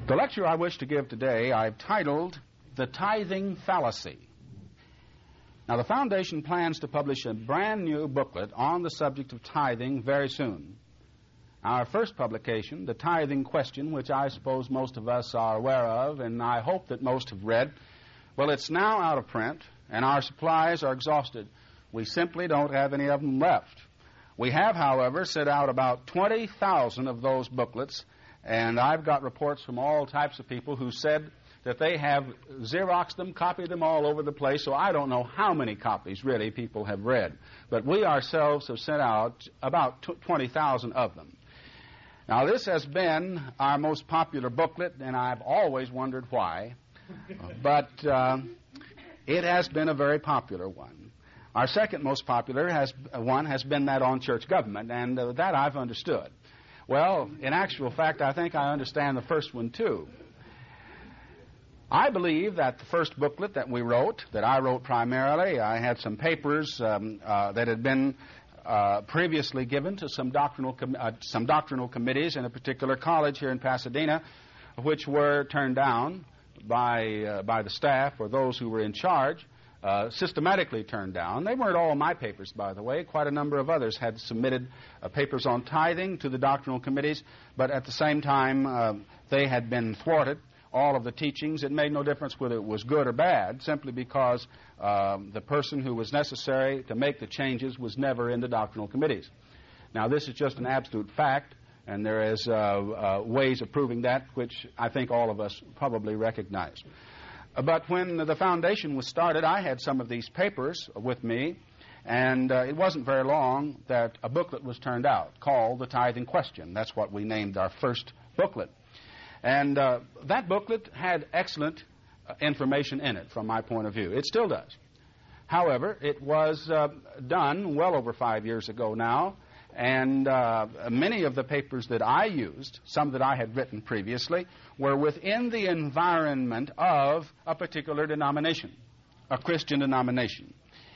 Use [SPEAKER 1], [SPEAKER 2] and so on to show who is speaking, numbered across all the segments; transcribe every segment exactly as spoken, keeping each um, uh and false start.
[SPEAKER 1] The lecture I wish to give today I've titled The Tithing Fallacy. Now, the Foundation plans to publish a brand new booklet on the subject of tithing very soon. Our first publication, The Tithing Question, which I suppose most of us are aware of, and I hope that most have read, well, it's now out of print, and our supplies are exhausted. We simply don't have any of them left. We have, however, sent out about twenty thousand of those booklets, and I've got reports from all types of people who said that they have Xeroxed them, copied them all over the place, so I don't know how many copies, really, people have read. But we ourselves have sent out about twenty thousand of them. Now, this has been our most popular booklet, and I've always wondered why, but uh, it has been a very popular one. Our second most popular has, one has been that on church government, and uh, that I've understood. Well, in actual fact, I think I understand the first one, too. I believe that the first booklet that we wrote, that I wrote primarily, I had some papers um, uh, that had been uh, previously given to some doctrinal com- uh, some doctrinal committees in a particular college here in Pasadena, which were turned down by uh, by the staff or those who were in charge, uh, systematically turned down. They weren't all my papers, by the way. Quite a number of others had submitted uh, papers on tithing to the doctrinal committees, but at the same time uh, they had been thwarted. All of the teachings, it made no difference whether it was good or bad, simply because um, the person who was necessary to make the changes was never in the doctrinal committees. Now, this is just an absolute fact, and there is uh, uh, ways of proving that, which I think all of us probably recognize. But when the foundation was started, I had some of these papers with me, and uh, it wasn't very long that a booklet was turned out called The Tithing Question. That's what we named our first booklet. And uh, that booklet had excellent uh, information in it from my point of view. It still does. However, it was uh, done well over five years ago now, and uh, many of the papers that I used, some that I had written previously, were within the environment of a particular denomination, a Christian denomination.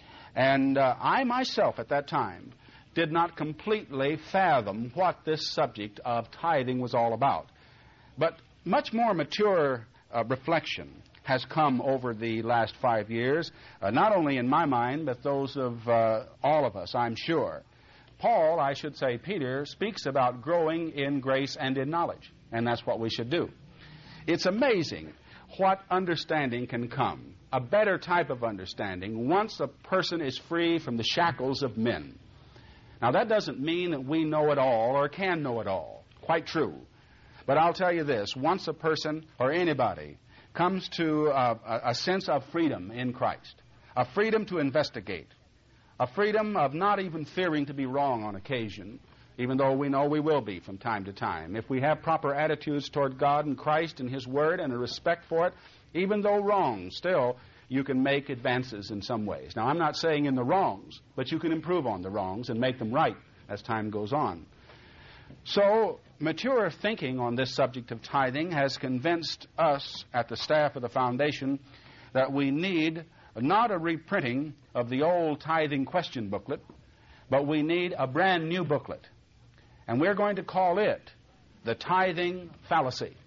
[SPEAKER 1] And uh, I myself at that time did not completely fathom what this subject of tithing was all about. But much more mature uh, reflection has come over the last five years, uh, not only in my mind, but those of uh, all of us, I'm sure. Paul, I should say Peter, speaks about growing in grace and in knowledge, and that's what we should do. It's amazing what understanding can come, a better type of understanding, once a person is free from the shackles of men. Now, that doesn't mean that we know it all or can know it all. Quite true. But I'll tell you this, once a person or anybody comes to uh, a sense of freedom in Christ, a freedom to investigate, a freedom of not even fearing to be wrong on occasion, even though we know we will be from time to time. If we have proper attitudes toward God and Christ and His Word and a respect for it, even though wrong, still you can make advances in some ways. Now, I'm not saying in the wrongs, but you can improve on the wrongs and make them right as time goes on. So, mature thinking on this subject of tithing has convinced us at the staff of the foundation that we need not a reprinting of the old Tithing Question booklet, but we need a brand new booklet. And we're going to call it The Tithing Fallacy.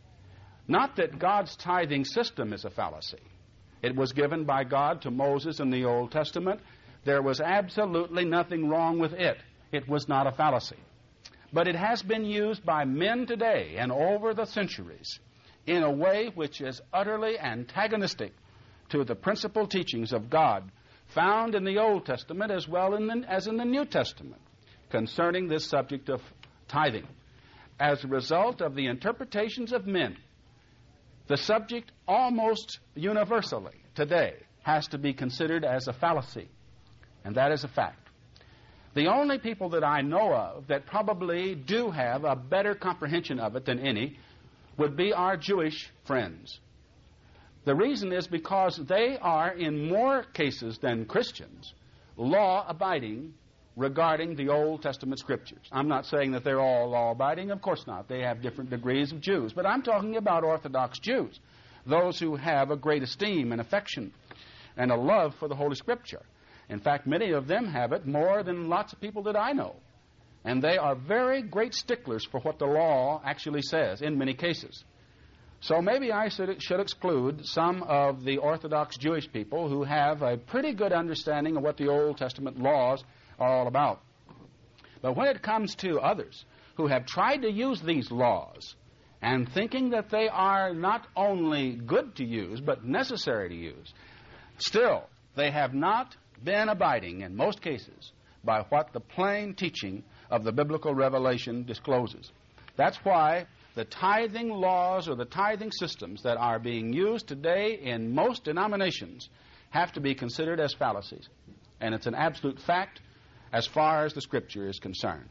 [SPEAKER 1] Not that God's tithing system is a fallacy. It was given by God to Moses in the Old Testament. There was absolutely nothing wrong with it. It was not a fallacy. But it has been used by men today and over the centuries in a way which is utterly antagonistic to the principal teachings of God found in the Old Testament as well in the, as in the New Testament concerning this subject of tithing. As a result of the interpretations of men, the subject almost universally today has to be considered as a fallacy, and that is a fact. The only people that I know of that probably do have a better comprehension of it than any would be our Jewish friends. The reason is because they are, in more cases than Christians, law-abiding regarding the Old Testament Scriptures. I'm not saying that they're all law-abiding. Of course not. They have different degrees of Jews. But I'm talking about Orthodox Jews, those who have a great esteem and affection and a love for the Holy Scripture. In fact, many of them have it more than lots of people that I know. And they are very great sticklers for what the law actually says in many cases. So maybe I should, should exclude some of the Orthodox Jewish people who have a pretty good understanding of what the Old Testament laws are all about. But when it comes to others who have tried to use these laws and thinking that they are not only good to use but necessary to use, still they have not been abiding in most cases by what the plain teaching of the biblical revelation discloses. That's why the tithing laws or the tithing systems that are being used today in most denominations have to be considered as fallacies. And it's an absolute fact as far as the Scripture is concerned.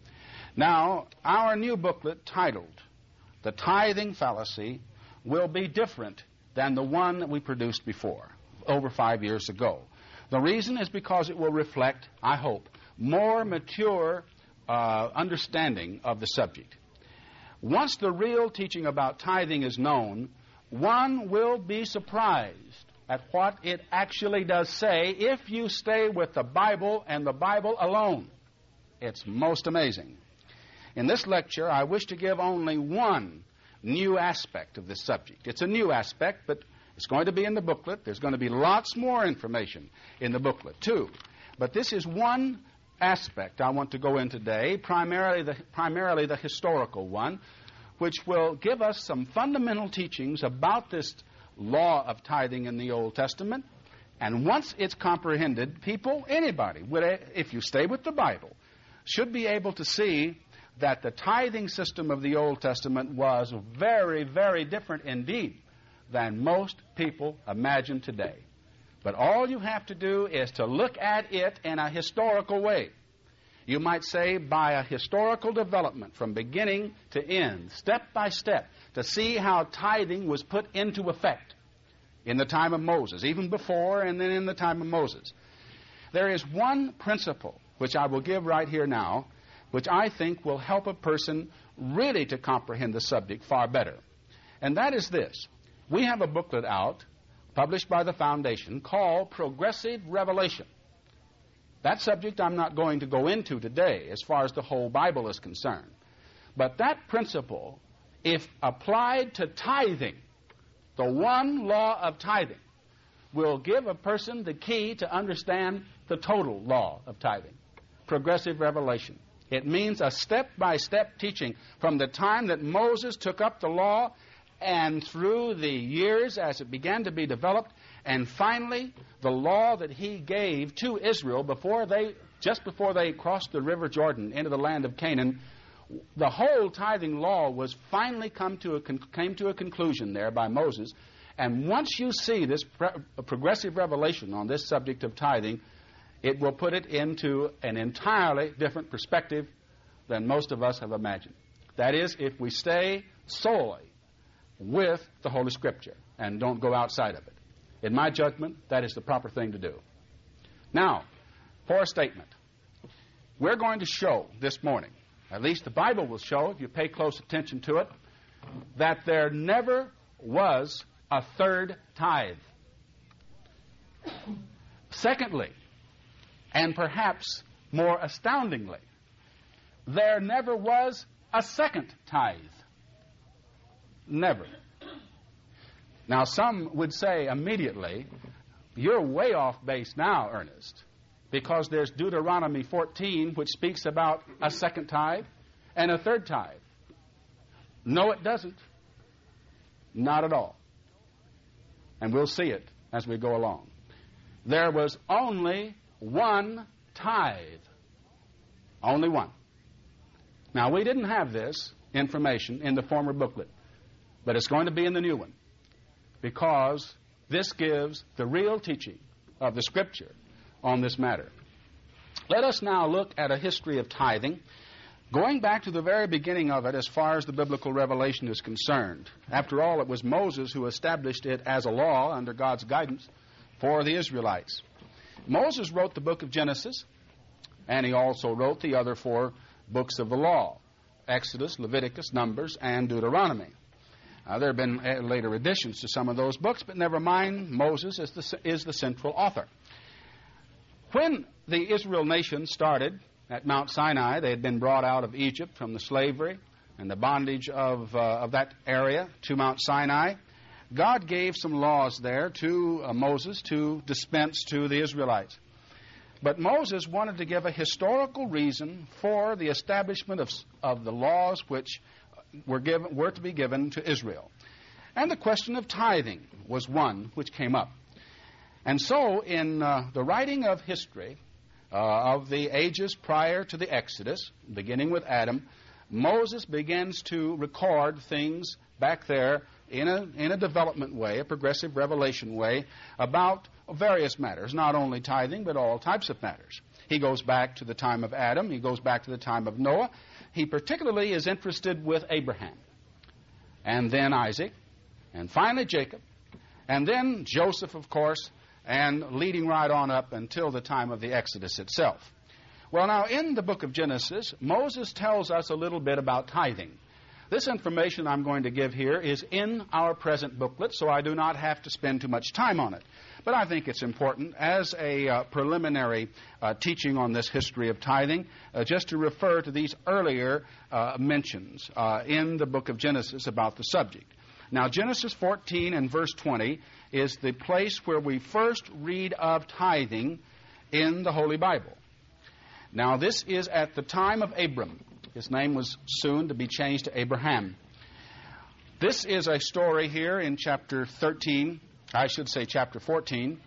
[SPEAKER 1] Now, our new booklet titled The Tithing Fallacy will be different than the one that we produced before, over five years ago. The reason is because it will reflect, I hope, more mature uh, understanding of the subject. Once the real teaching about tithing is known, one will be surprised at what it actually does say if you stay with the Bible and the Bible alone. It's most amazing. In this lecture, I wish to give only one new aspect of this subject. It's a new aspect, but it's going to be in the booklet. There's going to be lots more information in the booklet, too. But this is one aspect I want to go in today, primarily the, primarily the historical one, which will give us some fundamental teachings about this law of tithing in the Old Testament. And once it's comprehended, people, anybody, if you stay with the Bible, should be able to see that the tithing system of the Old Testament was very, very different indeed than most people imagine today. But all you have to do is to look at it in a historical way. You might say by a historical development from beginning to end, step by step, to see how tithing was put into effect in the time of Moses, even before and then in the time of Moses. There is one principle which I will give right here now, which I think will help a person really to comprehend the subject far better. And that is this. We have a booklet out, published by the Foundation, called Progressive Revelation. That subject I'm not going to go into today as far as the whole Bible is concerned. But that principle, if applied to tithing, the one law of tithing, will give a person the key to understand the total law of tithing. Progressive revelation. It means a step-by-step teaching from the time that Moses took up the law and through the years as it began to be developed, and finally the law that he gave to Israel before they, just before they crossed the river Jordan into the land of Canaan. The whole tithing law was finally come to a con- came to a conclusion there by Moses. And once you see this pre- progressive revelation on this subject of tithing, it will put it into an entirely different perspective than most of us have imagined. That is, if we stay solely with the Holy Scripture and don't go outside of it. In my judgment, that is the proper thing to do. Now, for a statement. We're going to show this morning, at least the Bible will show, if you pay close attention to it, that there never was a third tithe. Secondly, and perhaps more astoundingly, there never was a second tithe. Never. Now, some would say immediately, you're way off base now, Ernest, because there's Deuteronomy fourteen, which speaks about a second tithe and a third tithe. No, it doesn't. Not at all. And we'll see it as we go along. There was only one tithe. Only one. Now, we didn't have this information in the former booklet, but it's going to be in the new one, because this gives the real teaching of the Scripture on this matter. Let us now look at a history of tithing, going back to the very beginning of it as far as the biblical revelation is concerned. After all, it was Moses who established it as a law under God's guidance for the Israelites. Moses wrote the book of Genesis, and he also wrote the other four books of the law, Exodus, Leviticus, Numbers, and Deuteronomy. Uh, there have been uh, later additions to some of those books, but never mind, Moses is the, is the central author. When the Israel nation started at Mount Sinai, they had been brought out of Egypt from the slavery and the bondage of, uh, of that area to Mount Sinai, God gave some laws there to uh, Moses to dispense to the Israelites. But Moses wanted to give a historical reason for the establishment of, of the laws which were, given, were to be given to Israel. And the question of tithing was one which came up. And so in uh, the writing of history uh, of the ages prior to the Exodus, beginning with Adam, Moses begins to record things back there in a, in a development way, a progressive revelation way, about various matters, not only tithing, but all types of matters. He goes back to the time of Adam. He goes back to the time of Noah. He particularly is interested with Abraham, and then Isaac, and finally Jacob, and then Joseph, of course, and leading right on up until the time of the Exodus itself. Well, now, in the book of Genesis, Moses tells us a little bit about tithing. This information I'm going to give here is in our present booklet, so I do not have to spend too much time on it. But I think it's important as a uh, preliminary uh, teaching on this history of tithing, uh, just to refer to these earlier uh, mentions uh, in the book of Genesis about the subject. Now, Genesis fourteen and verse twenty is the place where we first read of tithing in the Holy Bible. Now, this is at the time of Abram. His name was soon to be changed to Abraham. This is a story here in chapter thirteen, I should say chapter fourteen,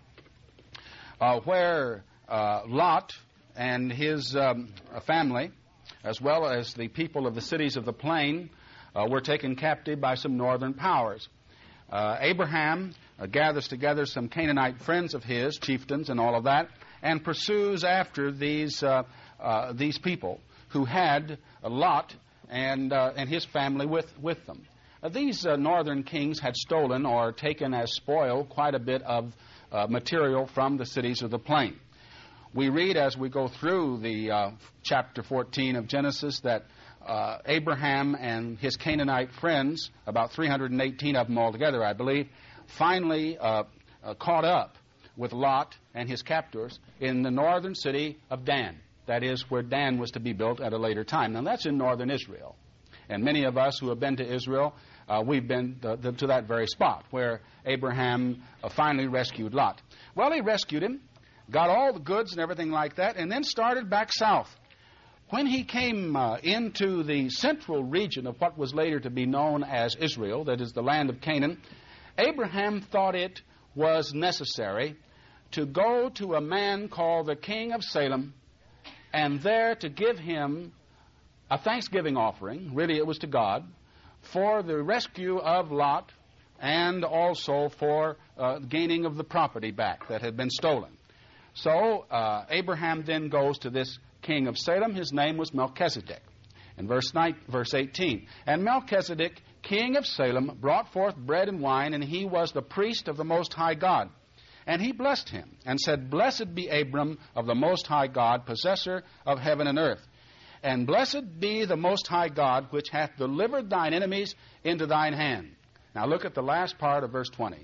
[SPEAKER 1] uh, where uh, Lot and his um, family, as well as the people of the cities of the plain, uh, were taken captive by some northern powers. Uh, Abraham uh, gathers together some Canaanite friends of his, chieftains and all of that, and pursues after these uh, uh, these people who had Lot and uh, and his family with, with them. Uh, these uh, northern kings had stolen or taken as spoil quite a bit of uh, material from the cities of the plain. We read as we go through the uh, chapter fourteen of Genesis that uh, Abraham and his Canaanite friends, about three hundred eighteen of them altogether, I believe, finally uh, uh, caught up with Lot and his captors in the northern city of Dan. That is where Dan was to be built at a later time. Now, that's in northern Israel. And many of us who have been to Israel, uh, we've been to, to, to that very spot where Abraham uh, finally rescued Lot. Well, he rescued him, got all the goods and everything like that, and then started back south. When he came uh, into the central region of what was later to be known as Israel, that is the land of Canaan, Abraham thought it was necessary to go to a man called the king of Salem, and there to give him a thanksgiving offering, really it was to God, for the rescue of Lot and also for uh, gaining of the property back that had been stolen. So uh, Abraham then goes to this king of Salem. His name was Melchizedek. In verse, nine, verse eighteen, and Melchizedek, king of Salem, brought forth bread and wine, and he was the priest of the Most High God. And he blessed him, and said, Blessed be Abram of the Most High God, possessor of heaven and earth. And blessed be the Most High God, which hath delivered thine enemies into thine hand. Now look at the last part of verse twenty.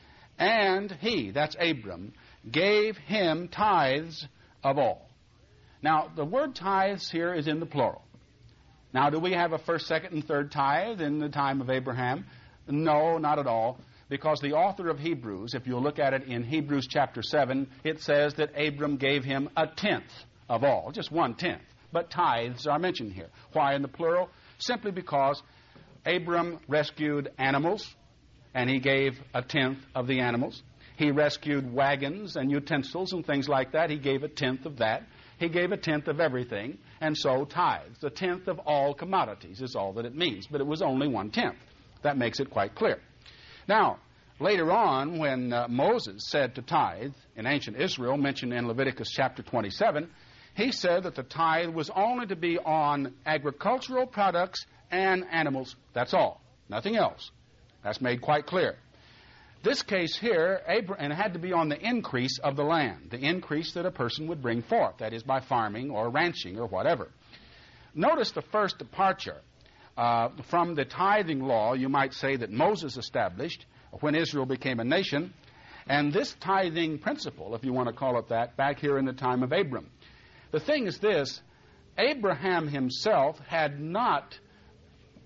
[SPEAKER 1] And he, that's Abram, gave him tithes of all. Now, the word tithes here is in the plural. Now, do we have a first, second, and third tithe in the time of Abraham? No, not at all. Because the author of Hebrews, if you'll look at it in Hebrews chapter seven, it says that Abram gave him a tenth of all, just one-tenth. But tithes are mentioned here. Why in the plural? Simply because Abram rescued animals, and he gave a tenth of the animals. He rescued wagons and utensils and things like that. He gave a tenth of that. He gave a tenth of everything, and so tithes. A tenth of all commodities is all that it means, but it was only one-tenth. That makes it quite clear. Now, later on, when uh, Moses said to tithe in ancient Israel, mentioned in Leviticus chapter twenty-seven, he said that the tithe was only to be on agricultural products and animals. That's all. Nothing else. That's made quite clear. This case here, Abraham, and it had to be on the increase of the land, the increase that a person would bring forth, that is by farming or ranching or whatever. Notice the first departure. Uh, from the tithing law, you might say, that Moses established when Israel became a nation, and this tithing principle, if you want to call it that, back here in the time of Abram. The thing is this, Abraham himself had not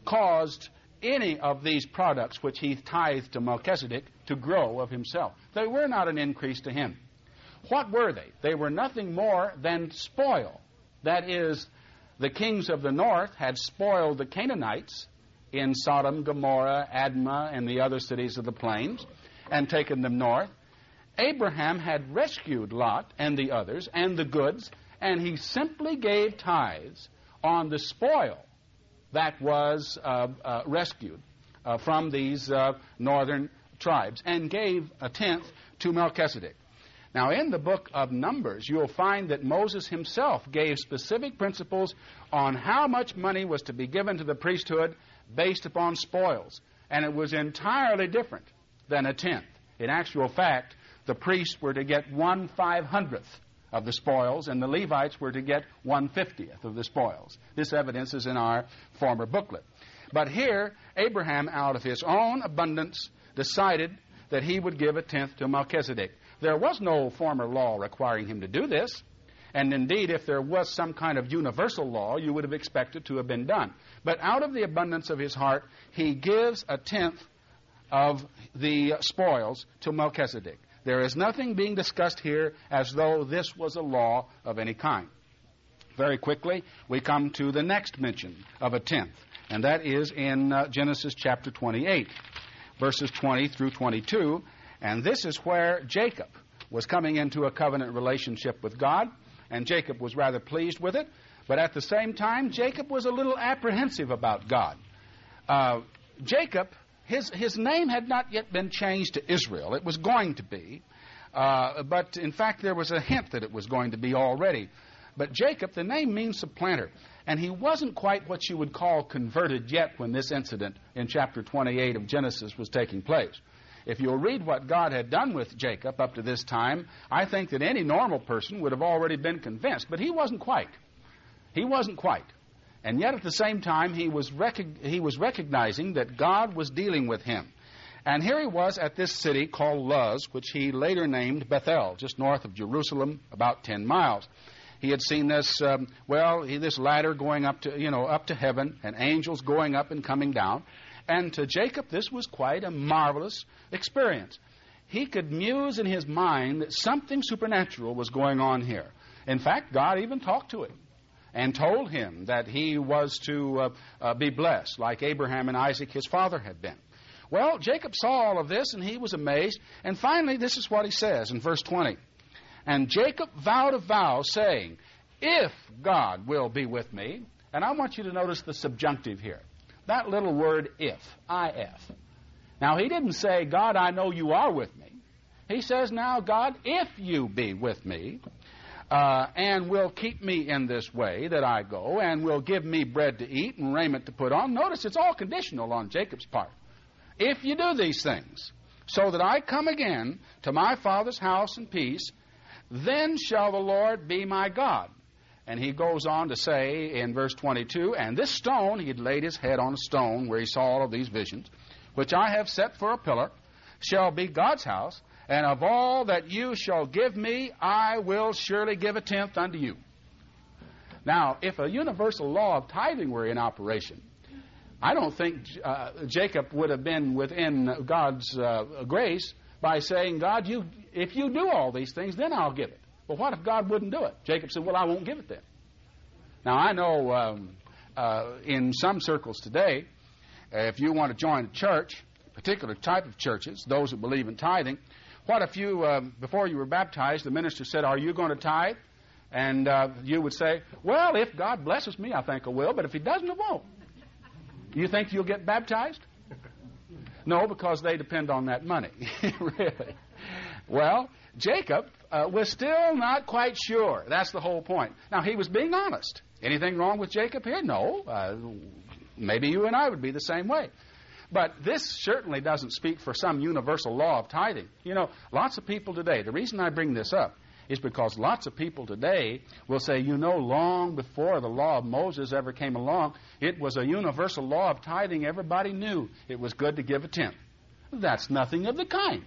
[SPEAKER 1] caused any of these products which he tithed to Melchizedek to grow of himself. They were not an increase to him. What were they? They were nothing more than spoil. That is, the kings of the north had spoiled the Canaanites in Sodom, Gomorrah, Admah, and the other cities of the plains, and taken them north. Abraham had rescued Lot and the others and the goods, and he simply gave tithes on the spoil that was uh, uh, rescued uh, from these uh, northern tribes, and gave a tenth to Melchizedek. Now, in the book of Numbers, you'll find that Moses himself gave specific principles on how much money was to be given to the priesthood based upon spoils, and it was entirely different than a tenth. In actual fact, the priests were to get one five-hundredth of the spoils, and the Levites were to get one fiftieth of the spoils. This evidence is in our former booklet. But here, Abraham, out of his own abundance, decided that he would give a tenth to Melchizedek. There was no former law requiring him to do this, and indeed, if there was some kind of universal law, you would have expected to have been done. But out of the abundance of his heart, he gives a tenth of the spoils to Melchizedek. There is nothing being discussed here as though this was a law of any kind. Very quickly, we come to the next mention of a tenth, and that is in uh, Genesis chapter twenty-eight, verses twenty through twenty-two, and this is where Jacob was coming into a covenant relationship with God, and Jacob was rather pleased with it, but at the same time, Jacob was a little apprehensive about God. Uh, Jacob, his, his name had not yet been changed to Israel. It was going to be, uh, but in fact, there was a hint that it was going to be already. But Jacob, the name means supplanter, and he wasn't quite what you would call converted yet when this incident in chapter twenty-eight of Genesis was taking place. If you'll read what God had done with Jacob up to this time, I think that any normal person would have already been convinced, but he wasn't quite. He wasn't quite. And yet at the same time, he was rec- he was recognizing that God was dealing with him. And here he was at this city called Luz, which he later named Bethel, just north of Jerusalem, about ten miles. He had seen this, um, well, he, this ladder going up to, you know, up to heaven, and angels going up and coming down. And to Jacob, this was quite a marvelous experience. He could muse in his mind that something supernatural was going on here. In fact, God even talked to him and told him that he was to uh, uh, be blessed, like Abraham and Isaac, his father, had been. Well, Jacob saw all of this, and he was amazed. And finally, this is what he says in verse twenty. And Jacob vowed a vow, saying, if God will be with me, and I want you to notice the subjunctive here. That little word, if, I F. Now, he didn't say, God, I know you are with me. He says, now, God, if you be with me, uh, and will keep me in this way that I go, and will give me bread to eat and raiment to put on. Notice it's all conditional on Jacob's part. If you do these things, so that I come again to my father's house in peace, then shall the Lord be my God. And he goes on to say in verse twenty-two, and this stone, he had laid his head on a stone where he saw all of these visions, which I have set for a pillar, shall be God's house, and of all that you shall give me, I will surely give a tenth unto you. Now, if a universal law of tithing were in operation, I don't think uh, Jacob would have been within God's uh, grace by saying, God, you, if you do all these things, then I'll give it. Well, what if God wouldn't do it? Jacob said, well, I won't give it then. Now, I know um, uh, in some circles today, uh, if you want to join a church, a particular type of churches, those that believe in tithing, what if you, uh, before you were baptized, the minister said, are you going to tithe? And uh, you would say, well, if God blesses me, I think I will, but if he doesn't, I won't. You think you'll get baptized? No, because they depend on that money. Really. Well, Jacob uh, was still not quite sure. That's the whole point. Now, he was being honest. Anything wrong with Jacob here? No. Uh, maybe you and I would be the same way. But this certainly doesn't speak for some universal law of tithing. You know, lots of people today, the reason I bring this up is because lots of people today will say, you know, long before the law of Moses ever came along, it was a universal law of tithing. Everybody knew it was good to give a tenth. That's nothing of the kind.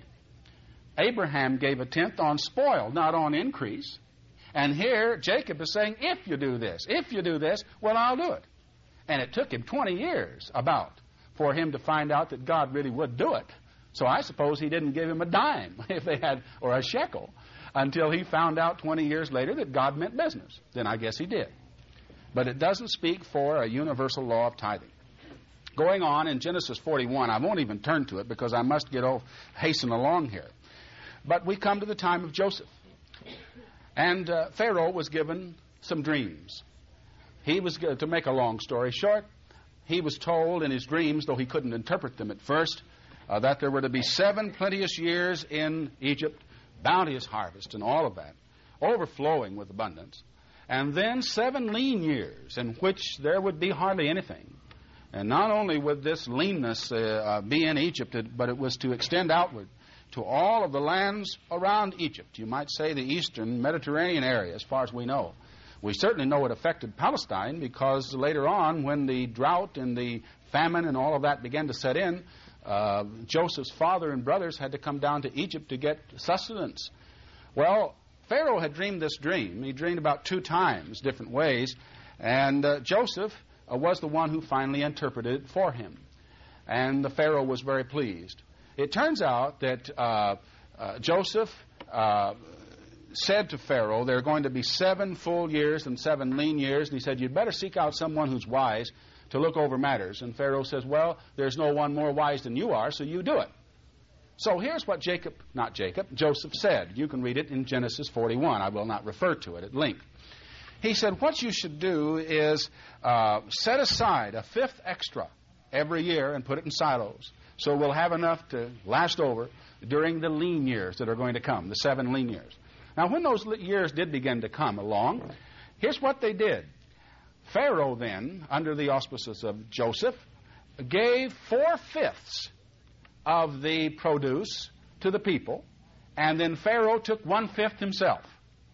[SPEAKER 1] Abraham gave a tenth on spoil, not on increase. And here, Jacob is saying, if you do this, if you do this, well, I'll do it. And it took him twenty years about for him to find out that God really would do it. So I suppose he didn't give him a dime if they had, or a shekel, until he found out twenty years later that God meant business. Then I guess he did. But it doesn't speak for a universal law of tithing. Going on in Genesis forty-one, I won't even turn to it because I must get off, hasten along here. But we come to the time of Joseph. And uh, Pharaoh was given some dreams. He was, to make a long story short, he was told in his dreams, though he couldn't interpret them at first, uh, that there were to be seven plenteous years in Egypt, bounteous harvest and all of that, overflowing with abundance, and then seven lean years in which there would be hardly anything. And not only would this leanness uh, uh, be in Egypt, but it was to extend outward to all of the lands around Egypt. You might say the eastern Mediterranean area, as far as we know. We certainly know it affected Palestine because later on, when the drought and the famine and all of that began to set in, uh, Joseph's father and brothers had to come down to Egypt to get sustenance. Well, Pharaoh had dreamed this dream. He dreamed about two times, different ways, and uh, Joseph uh, was the one who finally interpreted it for him. And the Pharaoh was very pleased. It turns out that uh, uh, Joseph uh, said to Pharaoh, there are going to be seven full years and seven lean years, and he said, you'd better seek out someone who's wise to look over matters. And Pharaoh says, well, there's no one more wise than you are, so you do it. So here's what Jacob, not Jacob, Joseph said. You can read it in Genesis forty-one. I will not refer to it at length. He said, what you should do is uh, set aside a fifth extra every year and put it in silos. So we'll have enough to last over during the lean years that are going to come, the seven lean years. Now, when those years did begin to come along, here's what they did. Pharaoh then, under the auspices of Joseph, gave four-fifths of the produce to the people, and then Pharaoh took one-fifth himself.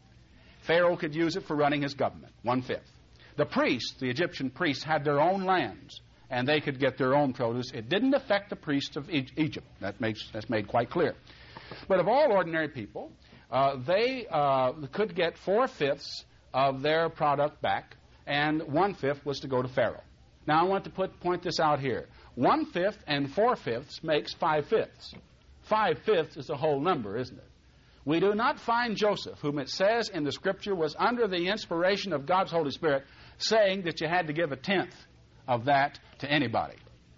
[SPEAKER 1] Pharaoh could use it for running his government, one-fifth. The priests, the Egyptian priests, had their own lands, and they could get their own produce. It didn't affect the priests of Egypt. That makes, that's made quite clear. But of all ordinary people, uh, they uh, could get four-fifths of their product back, and one-fifth was to go to Pharaoh. Now, I want to put, point this out here. One-fifth and four-fifths makes five-fifths. Five-fifths is a whole number, isn't it? We do not find Joseph, whom it says in the Scripture was under the inspiration of God's Holy Spirit, saying that you had to give a tenth of that to anybody.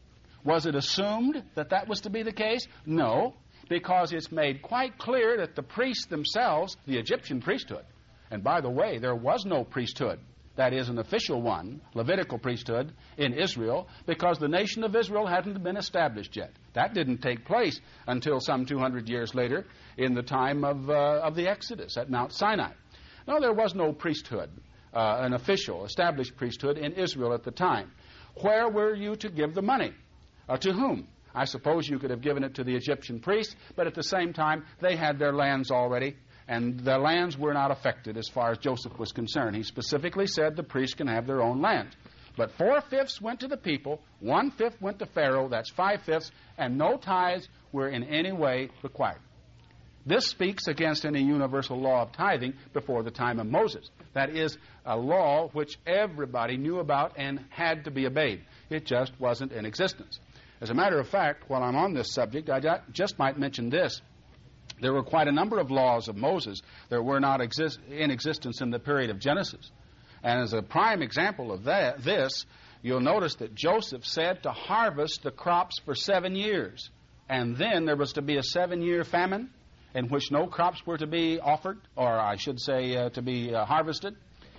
[SPEAKER 1] Was it assumed that that was to be the case? No, because it's made quite clear that the priests themselves, the Egyptian priesthood, and by the way, there was no priesthood, that is an official one, Levitical priesthood in Israel, because the nation of Israel hadn't been established yet. That didn't take place until some two hundred years later in the time of, uh, of the Exodus at Mount Sinai. No, there was no priesthood, uh, an official, established priesthood in Israel at the time. Where were you to give the money? Uh, to whom? I suppose you could have given it to the Egyptian priests, but at the same time, they had their lands already, and their lands were not affected as far as Joseph was concerned. He specifically said the priests can have their own land. But four-fifths went to the people, one-fifth went to Pharaoh, that's five-fifths, and no tithes were in any way required. This speaks against any universal law of tithing before the time of Moses. That is a law which everybody knew about and had to be obeyed. It just wasn't in existence. As a matter of fact, while I'm on this subject, I just might mention this. There were quite a number of laws of Moses that were not exist- in existence in the period of Genesis. And as a prime example of that, this, you'll notice that Joseph said to harvest the crops for seven years. And then there was to be a seven-year famine in which no crops were to be offered, or I should say uh, to be uh, harvested.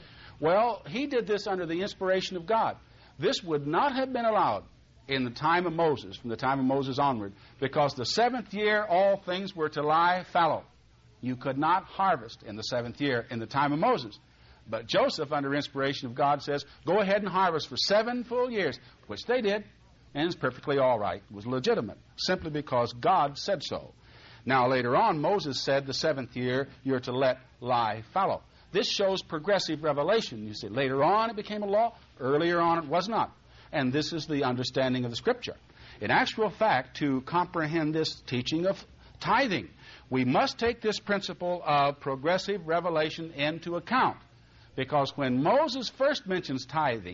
[SPEAKER 1] Well, he did this under the inspiration of God. This would not have been allowed in the time of Moses, from the time of Moses onward, because the seventh year all things were to lie fallow. You could not harvest in the seventh year in the time of Moses. But Joseph, under inspiration of God, says, go ahead and harvest for seven full years, which they did, and it's perfectly all right. It was legitimate, simply because God said so. Now, later on, Moses said the seventh year you're to let lie fallow. This shows progressive revelation. You see, later on it became a law. Earlier on it was not. And this is the understanding of the Scripture. In actual fact, to comprehend this teaching of tithing, we must take this principle of progressive revelation into account. Because when Moses first mentions tithing,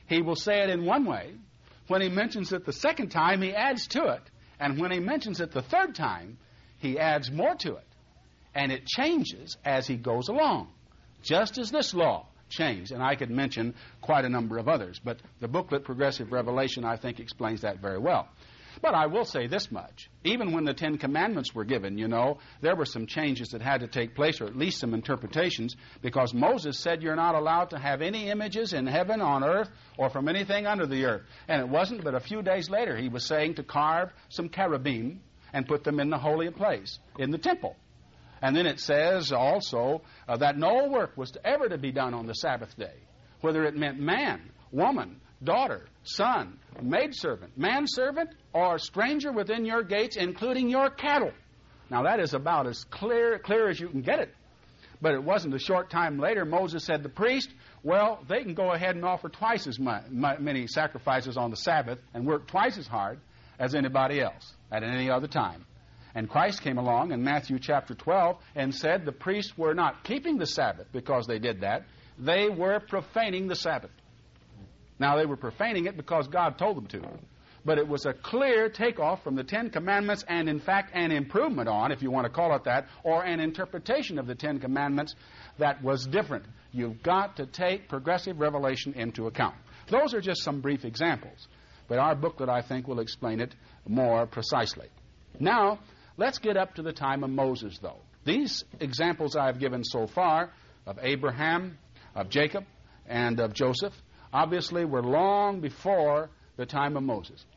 [SPEAKER 1] he will say it in one way. When he mentions it the second time, he adds to it. And when he mentions it the third time, he adds more to it. And it changes as he goes along, just as this law changed. And I could mention quite a number of others, but the booklet, Progressive Revelation, I think explains that very well. But I will say this much. Even when the Ten Commandments were given, you know, there were some changes that had to take place, or at least some interpretations, because Moses said you're not allowed to have any images in heaven, on earth, or from anything under the earth. And it wasn't but a few days later he was saying to carve some cherubim and put them in the holy place, in the temple. And then it says also uh, that no work was to, ever to be done on the Sabbath day, whether it meant man, woman, daughter, son, maidservant, manservant, or stranger within your gates, including your cattle. Now that is about as clear clear as you can get it. But it wasn't a short time later Moses said the priest, well, they can go ahead and offer twice as mu- mu- many sacrifices on the Sabbath and work twice as hard as anybody else at any other time. And Christ came along in Matthew chapter twelve and said the priests were not keeping the Sabbath because they did that. They were profaning the Sabbath. Now, they were profaning it because God told them to. But it was a clear takeoff from the Ten Commandments and, in fact, an improvement on, if you want to call it that, or an interpretation of the Ten Commandments that was different. You've got to take progressive revelation into account. Those are just some brief examples. But our booklet, I think, will explain it more precisely. Now, let's get up to the time of Moses, though. These examples I've given so far of Abraham, of Jacob, and of Joseph, obviously were long before the time of Moses.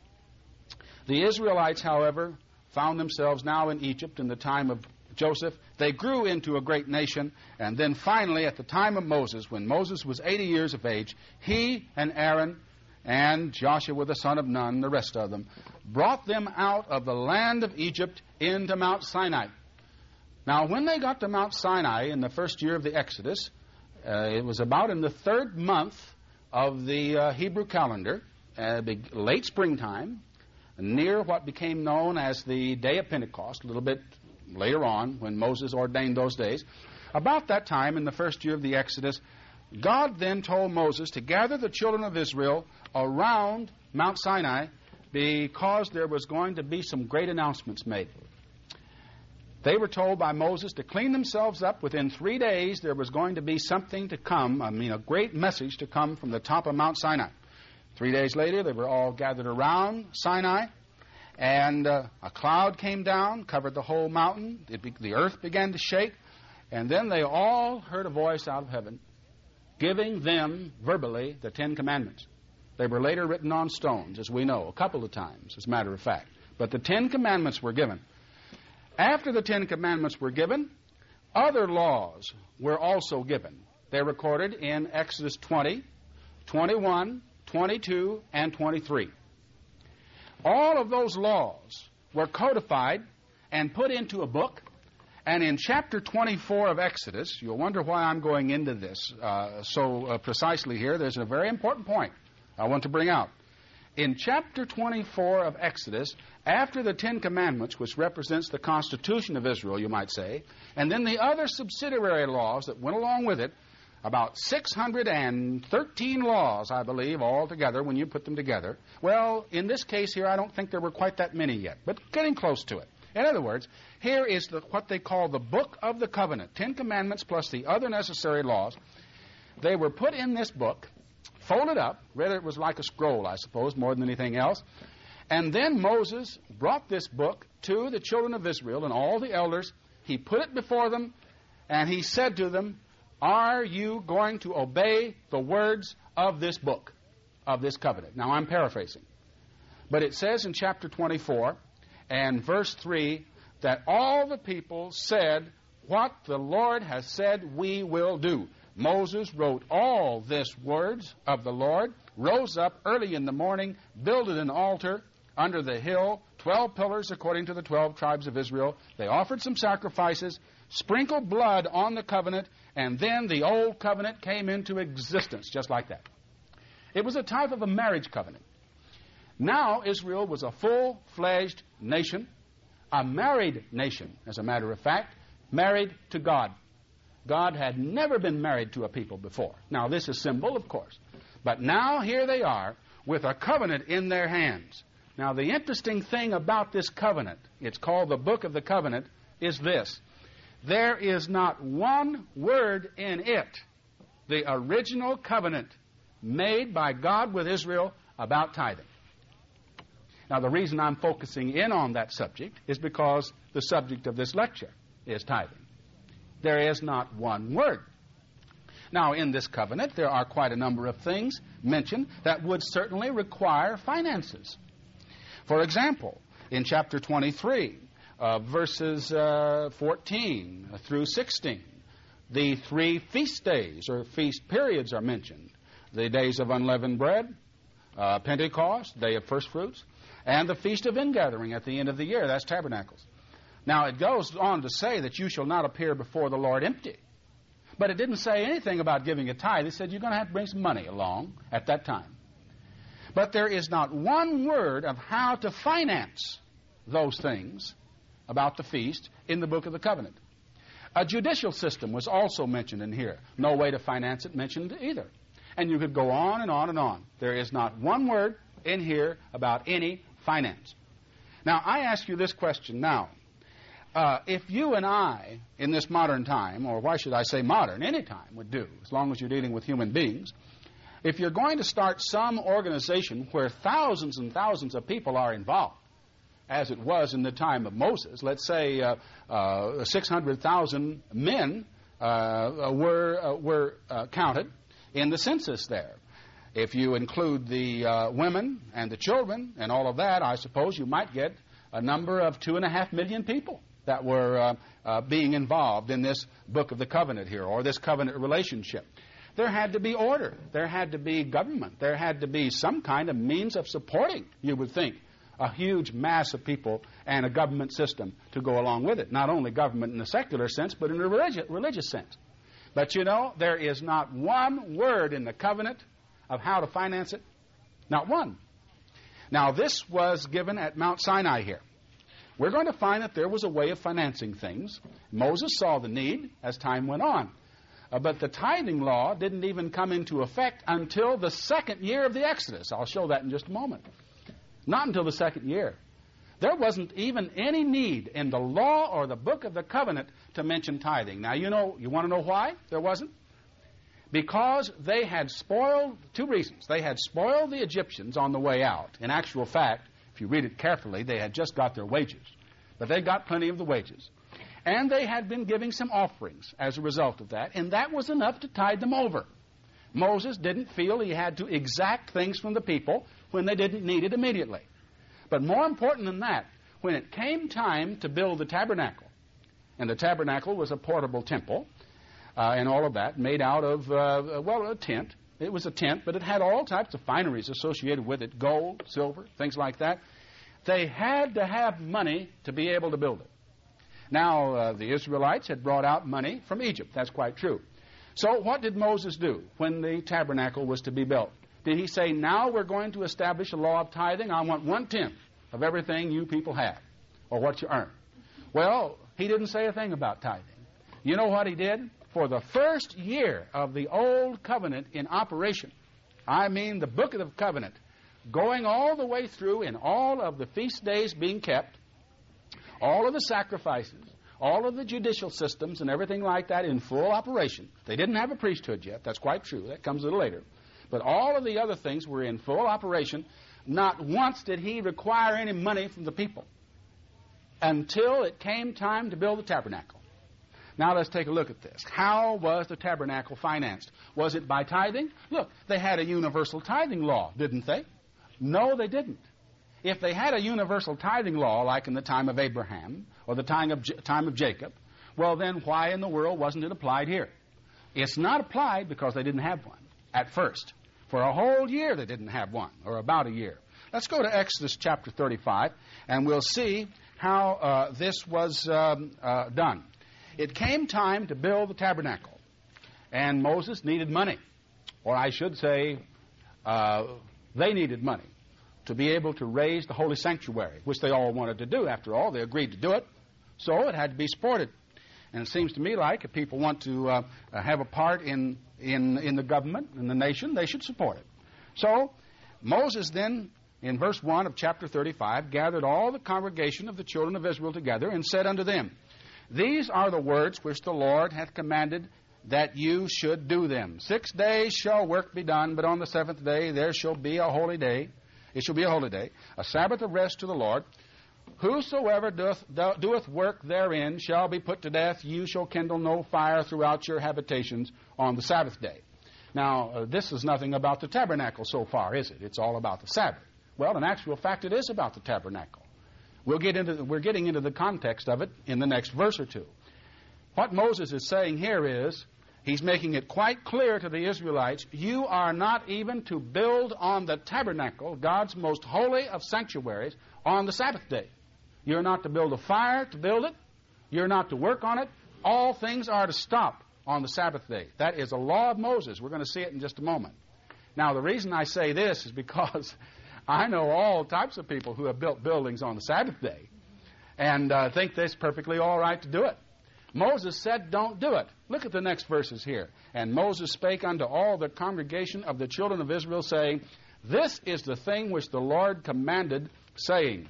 [SPEAKER 1] The Israelites, however, found themselves now in Egypt in the time of Joseph. They grew into a great nation, and then finally at the time of Moses, when Moses was eighty years of age, he and Aaron and Joshua the son of Nun, the rest of them, brought them out of the land of Egypt into Mount Sinai. Now, when they got to Mount Sinai in the first year of the Exodus, uh, it was about in the third month of the uh, Hebrew calendar, uh, big, late springtime, near what became known as the Day of Pentecost, a little bit later on when Moses ordained those days. About that time, in the first year of the Exodus, God then told Moses to gather the children of Israel around Mount Sinai because there was going to be some great announcements made. They were told by Moses to clean themselves up. Within three days, there was going to be something to come, I mean, a great message to come from the top of Mount Sinai. Three days later, they were all gathered around Sinai, and uh, a cloud came down, covered the whole mountain. It be- the earth began to shake, and then they all heard a voice out of heaven giving them verbally the Ten Commandments. They were later written on stones, as we know, a couple of times, as a matter of fact. But the Ten Commandments were given. After the Ten Commandments were given, other laws were also given. They're recorded in Exodus twenty, twenty-one, twenty-two, and twenty-three. All of those laws were codified and put into a book. And in chapter twenty-four of Exodus, you'll wonder why I'm going into this uh, so uh, precisely here. There's a very important point I want to bring out. In chapter twenty-four of Exodus, after the Ten Commandments, which represents the Constitution of Israel, you might say, and then the other subsidiary laws that went along with it, about six hundred thirteen laws, I believe, altogether, when you put them together. Well, in this case here, I don't think there were quite that many yet, but getting close to it. In other words, here is the, what they call the Book of the Covenant, Ten Commandments plus the other necessary laws. They were put in this book, folded up, rather it was like a scroll, I suppose, more than anything else. And then Moses brought this book to the children of Israel and all the elders. He put it before them, and he said to them, are you going to obey the words of this book, of this covenant? Now, I'm paraphrasing. But it says in chapter twenty-four and verse three that all the people said, what the Lord has said we will do. Moses wrote all these words of the Lord, rose up early in the morning, builded an altar under the hill, twelve pillars according to the twelve tribes of Israel. They offered some sacrifices, sprinkled blood on the covenant, and then the old covenant came into existence, just like that. It was a type of a marriage covenant. Now Israel was a full-fledged nation, a married nation, as a matter of fact, married to God. God had never been married to a people before. Now, this is symbol, of course. But now here they are with a covenant in their hands. Now, the interesting thing about this covenant, it's called the Book of the Covenant, is this. There is not one word in it, the original covenant made by God with Israel about tithing. Now, the reason I'm focusing in on that subject is because the subject of this lecture is tithing. There is not one word. Now, in this covenant, there are quite a number of things mentioned that would certainly require finances. For example, in chapter twenty-three, uh, verses uh, fourteen through sixteen, the three feast days or feast periods are mentioned. The days of unleavened bread, uh, Pentecost, day of first fruits, and the feast of ingathering at the end of the year. That's tabernacles. Now, it goes on to say that you shall not appear before the Lord empty. But it didn't say anything about giving a tithe. It said you're going to have to bring some money along at that time. But there is not one word of how to finance those things about the feast in the Book of the Covenant. A judicial system was also mentioned in here. No way to finance it mentioned either. And you could go on and on and on. There is not one word in here about any finance. Now, I ask you this question now. Uh, if you and I, in this modern time, or why should I say modern, any time would do, as long as you're dealing with human beings, if you're going to start some organization where thousands and thousands of people are involved, as it was in the time of Moses, let's say uh, uh, six hundred thousand men uh, were, uh, were uh, counted in the census there. If you include the uh, women and the children and all of that, I suppose you might get a number of two and a half million people that were uh, uh, being involved in this Book of the Covenant here, or this covenant relationship. There had to be order. There had to be government. There had to be some kind of means of supporting, you would think, a huge mass of people and a government system to go along with it. Not only government in a secular sense, but in a religi- religious sense. But you know, there is not one word in the covenant of how to finance it. Not one. Now, this was given at Mount Sinai here. We're going to find that there was a way of financing things. Moses saw the need as time went on. Uh, but the tithing law didn't even come into effect until the second year of the Exodus. I'll show that in just a moment. Not until the second year. There wasn't even any need in the law or the Book of the Covenant to mention tithing. Now, you know, you want to know why there wasn't? Because they had spoiled, two reasons. They had spoiled the Egyptians on the way out. In actual fact, if you read it carefully, they had just got their wages. But they got plenty of the wages. And they had been giving some offerings as a result of that, and that was enough to tide them over. Moses didn't feel he had to exact things from the people when they didn't need it immediately. But more important than that, when it came time to build the tabernacle, and the tabernacle was a portable temple, uh, and all of that, made out of, uh, well, a tent. It was a tent, but it had all types of fineries associated with it, gold, silver, things like that. They had to have money to be able to build it. Now, uh, the Israelites had brought out money from Egypt. That's quite true. So what did Moses do when the tabernacle was to be built? Did he say, now we're going to establish a law of tithing? I want one-tenth of everything you people have, or what you earn. Well, he didn't say a thing about tithing. You know what he did? For the first year of the Old Covenant in operation, I mean the Book of the Covenant, going all the way through in all of the feast days being kept, all of the sacrifices, all of the judicial systems and everything like that in full operation. They didn't have a priesthood yet. That's quite true. That comes a little later. But all of the other things were in full operation. Not once did he require any money from the people until it came time to build the tabernacle. Now let's take a look at this. How was the tabernacle financed? Was it by tithing? Look, they had a universal tithing law, didn't they? No, they didn't. If they had a universal tithing law, like in the time of Abraham or the time of, J- time of Jacob, well then why in the world wasn't it applied here? It's not applied because they didn't have one at first. For a whole year they didn't have one, or about a year. Let's go to Exodus chapter thirty-five, and we'll see how uh, this was um, uh, done. It came time to build the tabernacle, and Moses needed money. Or I should say, uh, they needed money to be able to raise the holy sanctuary, which they all wanted to do. After all, they agreed to do it, so it had to be supported. And it seems to me like if people want to uh, have a part in, in, in the government, in the nation, they should support it. So Moses then, in verse one of chapter thirty-five, gathered all the congregation of the children of Israel together and said unto them, These are the words which the Lord hath commanded that you should do them. Six days shall work be done, but on the seventh day there shall be a holy day. It shall be a holy day, a Sabbath of rest to the Lord. Whosoever doeth, doeth work therein shall be put to death. You shall kindle no fire throughout your habitations on the Sabbath day. Now, uh, this is nothing about the tabernacle so far, is it? It's all about the Sabbath. Well, in actual fact, it is about the tabernacle. We'll get into the, we're getting into the context of it in the next verse or two. What Moses is saying here is, he's making it quite clear to the Israelites, you are not even to build on the tabernacle, God's most holy of sanctuaries, on the Sabbath day. You're not to build a fire to build it. You're not to work on it. All things are to stop on the Sabbath day. That is a law of Moses. We're going to see it in just a moment. Now, the reason I say this is because I know all types of people who have built buildings on the Sabbath day and uh, think it's perfectly all right to do it. Moses said, don't do it. Look at the next verses here. And Moses spake unto all the congregation of the children of Israel, saying, This is the thing which the Lord commanded, saying,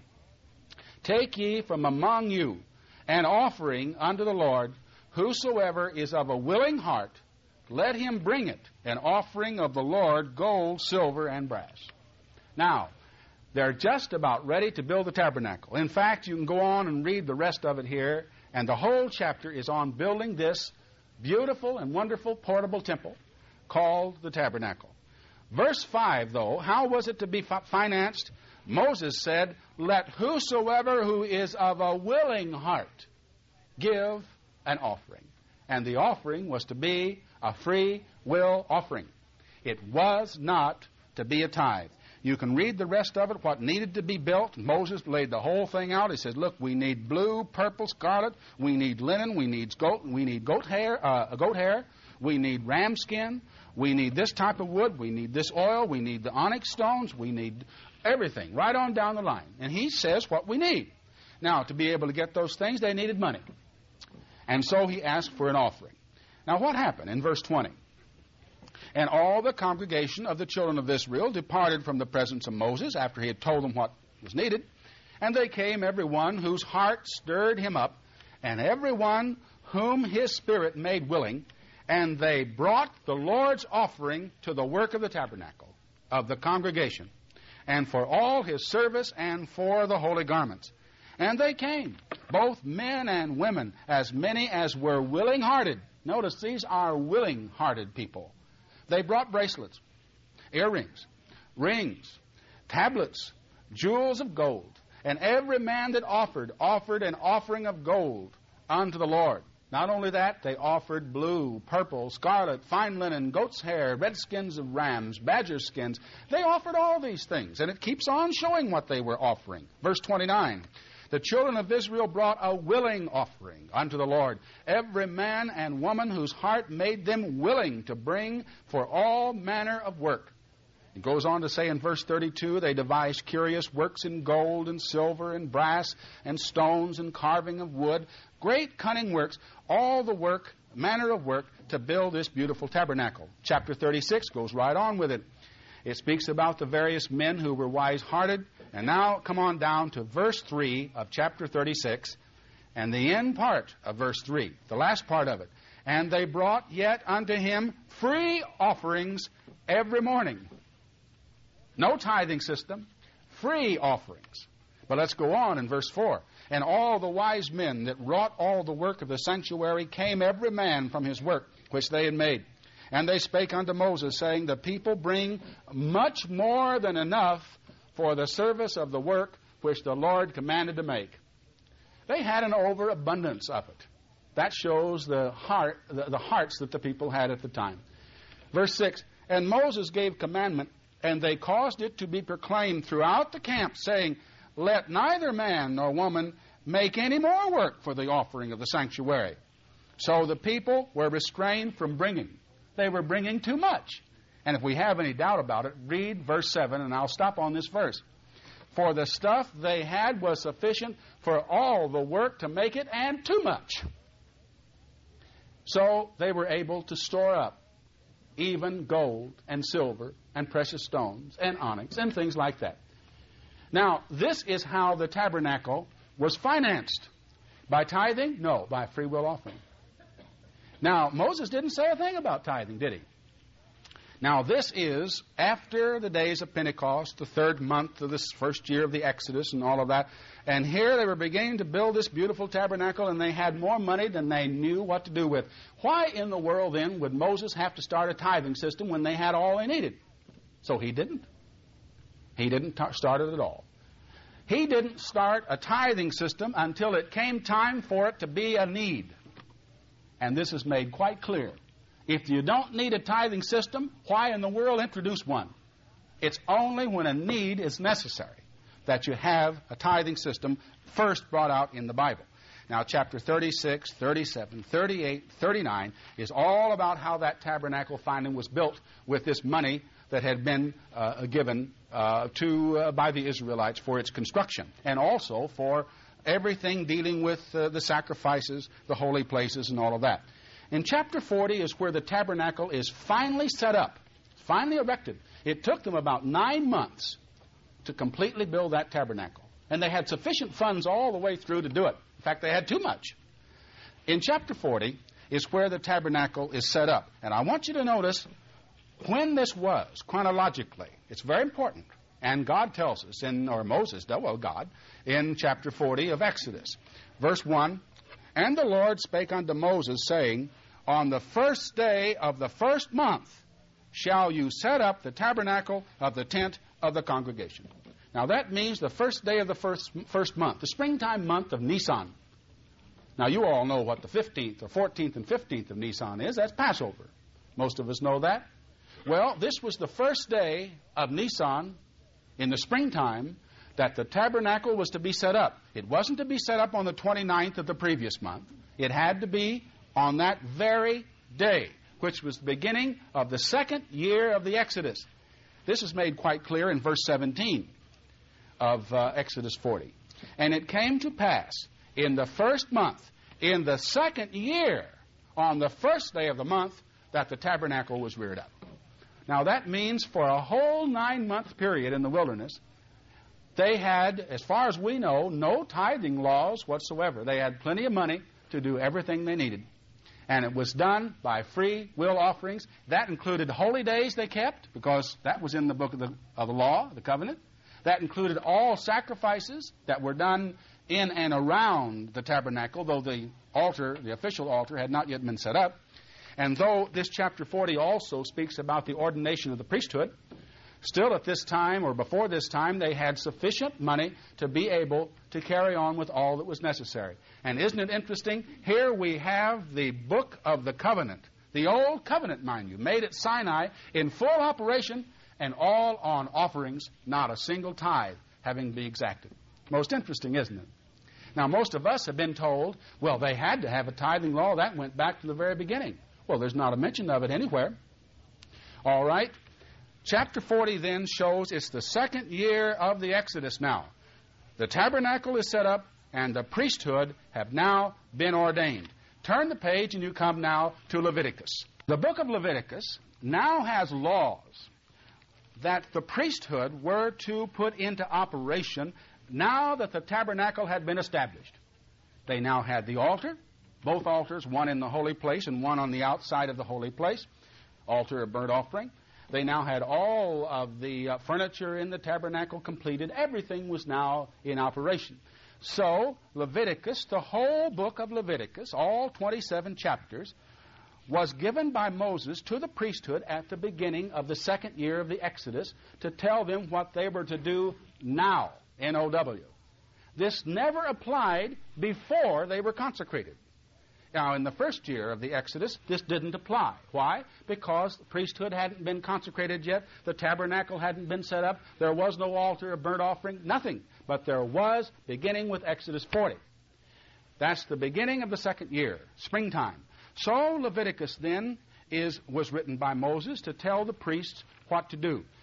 [SPEAKER 1] Take ye from among you an offering unto the Lord. Whosoever is of a willing heart, let him bring it, an offering of the Lord, gold, silver, and brass. Now, they're just about ready to build the tabernacle. In fact, you can go on and read the rest of it here, and the whole chapter is on building this beautiful and wonderful portable temple called the tabernacle. Verse five, though, how was it to be fi- financed? Moses said, Let whosoever who is of a willing heart give an offering. And the offering was to be a free will offering. It was not to be a tithe. You can read the rest of it, what needed to be built. Moses laid the whole thing out. He said, look, we need blue, purple, scarlet. We need linen. We need goat, we need goat hair, uh, goat hair. We need ram skin. We need this type of wood. We need this oil. We need the onyx stones. We need everything right on down the line. And he says what we need. Now, to be able to get those things, they needed money. And so he asked for an offering. Now, what happened in verse twenty? And all the congregation of the children of Israel departed from the presence of Moses after he had told them what was needed. And they came, every one whose heart stirred him up, and every one whom his spirit made willing, and they brought the Lord's offering to the work of the tabernacle of the congregation, and for all his service and for the holy garments. And they came, both men and women, as many as were willing-hearted. Notice, these are willing-hearted people. They brought bracelets, earrings, rings, tablets, jewels of gold. And every man that offered, offered an offering of gold unto the Lord. Not only that, they offered blue, purple, scarlet, fine linen, goat's hair, red skins of rams, badger skins. They offered all these things, and it keeps on showing what they were offering. Verse twenty-nine, the children of Israel brought a willing offering unto the Lord, every man and woman whose heart made them willing to bring for all manner of work. It goes on to say in verse thirty-two, they devised curious works in gold and silver and brass and stones and carving of wood, great cunning works, all the work, manner of work, to build this beautiful tabernacle. Chapter thirty-six goes right on with it. It speaks about the various men who were wise-hearted. And now come on down to verse three of chapter thirty-six, and the end part of verse three, the last part of it. And they brought yet unto him free offerings every morning. No tithing system, free offerings. But let's go on in verse four. And all the wise men that wrought all the work of the sanctuary came every man from his work which they had made. And they spake unto Moses, saying, The people bring much more than enough for the service of the work which the Lord commanded to make. They had an overabundance of it. That shows the heart, the, the hearts that the people had at the time. Verse six, and Moses gave commandment, and they caused it to be proclaimed throughout the camp, saying, Let neither man nor woman make any more work for the offering of the sanctuary. So the people were restrained from bringing. They were bringing too much. And if we have any doubt about it, read verse seven, and I'll stop on this verse. For the stuff they had was sufficient for all the work to make it, and too much. So they were able to store up even gold and silver and precious stones and onyx and things like that. Now, this is how the tabernacle was financed. By tithing? No, by free will offering. Now, Moses didn't say a thing about tithing, did he? Now, this is after the days of Pentecost, the third month of this first year of the Exodus and all of that. And here they were beginning to build this beautiful tabernacle, and they had more money than they knew what to do with. Why in the world, then, would Moses have to start a tithing system when they had all they needed? So he didn't. He didn't t- start it at all. He didn't start a tithing system until it came time for it to be a need. And this is made quite clear. If you don't need a tithing system, why in the world introduce one? It's only when a need is necessary that you have a tithing system first brought out in the Bible. Now, chapter thirty-six, thirty-seven, thirty-eight, thirty-nine is all about how that tabernacle finally was built with this money that had been uh, given uh, to uh, by the Israelites for its construction, and also for everything dealing with uh, the sacrifices, the holy places, and all of that. In chapter forty is where the tabernacle is finally set up, finally erected. It took them about nine months to completely build that tabernacle. And they had sufficient funds all the way through to do it. In fact, they had too much. In chapter forty is where the tabernacle is set up. And I want you to notice when this was, chronologically. It's very important. And God tells us, in, or Moses does, well, God, in chapter forty of Exodus. Verse one, "And the Lord spake unto Moses, saying, On the first day of the first month shall you set up the tabernacle of the tent of the congregation." Now that means the first day of the first, first month, the springtime month of Nisan. Now you all know what the fifteenth or fourteenth and fifteenth of Nisan is. That's Passover. Most of us know that. Well, this was the first day of Nisan in the springtime that the tabernacle was to be set up. It wasn't to be set up on the twenty-ninth of the previous month. It had to be on that very day, which was the beginning of the second year of the Exodus. This is made quite clear in verse seventeen of uh, Exodus forty. "And it came to pass in the first month, in the second year, on the first day of the month, that the tabernacle was reared up." Now that means for a whole nine-month period in the wilderness, they had, as far as we know, no tithing laws whatsoever. They had plenty of money to do everything they needed. And it was done by free will offerings. That included holy days they kept, because that was in the book of the, of the law, the covenant. That included all sacrifices that were done in and around the tabernacle, though the altar, the official altar, had not yet been set up. And though this chapter forty also speaks about the ordination of the priesthood, still at this time, or before this time, they had sufficient money to be able to carry on with all that was necessary. And isn't it interesting? Here we have the book of the covenant, the old covenant, mind you, made at Sinai in full operation, and all on offerings, not a single tithe having been exacted. Most interesting, isn't it? Now, most of us have been told, well, they had to have a tithing law. That went back to the very beginning. Well, there's not a mention of it anywhere. All right. Chapter forty then shows it's the second year of the Exodus now. The tabernacle is set up, and the priesthood have now been ordained. Turn the page, and you come now to Leviticus. The book of Leviticus now has laws that the priesthood were to put into operation now that the tabernacle had been established. They now had the altar, both altars, one in the holy place and one on the outside of the holy place, altar of burnt offering. They now had all of the uh, furniture in the tabernacle completed. Everything was now in operation. So Leviticus, the whole book of Leviticus, all twenty-seven chapters, was given by Moses to the priesthood at the beginning of the second year of the Exodus to tell them what they were to do now, N O W. This never applied before they were consecrated. Now, in the first year of the Exodus, this didn't apply. Why? Because the priesthood hadn't been consecrated yet. The tabernacle hadn't been set up. There was no altar of burnt offering. Nothing. But there was, beginning with Exodus forty. That's the beginning of the second year, springtime. So Leviticus then is was written by Moses to tell the priests what to do.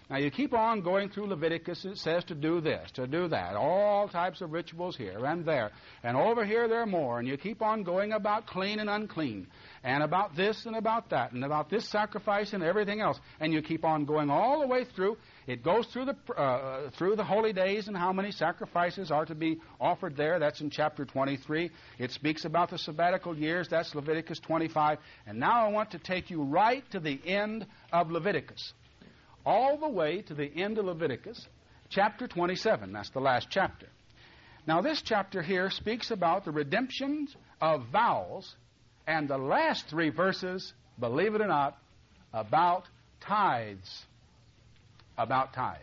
[SPEAKER 1] Now, you keep on going through Leviticus. It says to do this, to do that, all types of rituals here and there. And over here there are more. And you keep on going about clean and unclean, and about this and about that, and about this sacrifice and everything else. And you keep on going all the way through. It goes through the uh, through the holy days and how many sacrifices are to be offered there. That's in chapter twenty-three. It speaks about the sabbatical years. That's Leviticus twenty-five. And now I want to take you right to the end of Leviticus. All the way to the end of Leviticus, chapter twenty-seven. That's the last chapter. Now, this chapter here speaks about the redemption of vows, and the last three verses, believe it or not, about tithes. About tithes.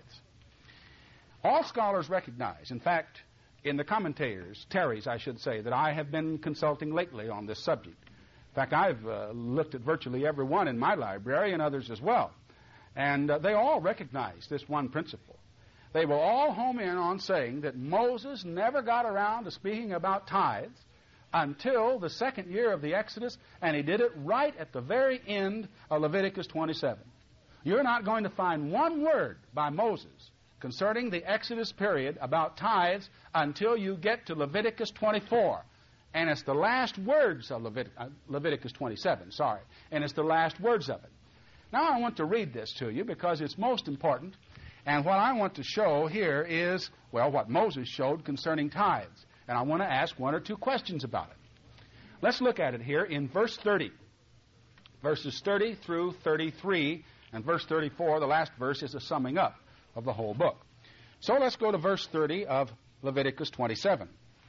[SPEAKER 1] All scholars recognize, in fact, in the commentators, Terry's, I should say, that I have been consulting lately on this subject. In fact, I've uh, looked at virtually every one in my library and others as well. And uh, they all recognize this one principle. They will all home in on saying that Moses never got around to speaking about tithes until the second year of the Exodus, and he did it right at the very end of Leviticus twenty-seven. You're not going to find one word by Moses concerning the Exodus period about tithes until you get to Leviticus twenty-four. And it's the last words of Levit- uh, Leviticus twenty-seven, sorry. And it's the last words of it. Now I want to read this to you because it's most important. And what I want to show here is, well, what Moses showed concerning tithes. And I want to ask one or two questions about it. Let's look at it here in verse thirty. Verses thirty through thirty-three. And verse thirty-four, the last verse, is a summing up of the whole book. So let's go to verse thirty of Leviticus twenty-seven.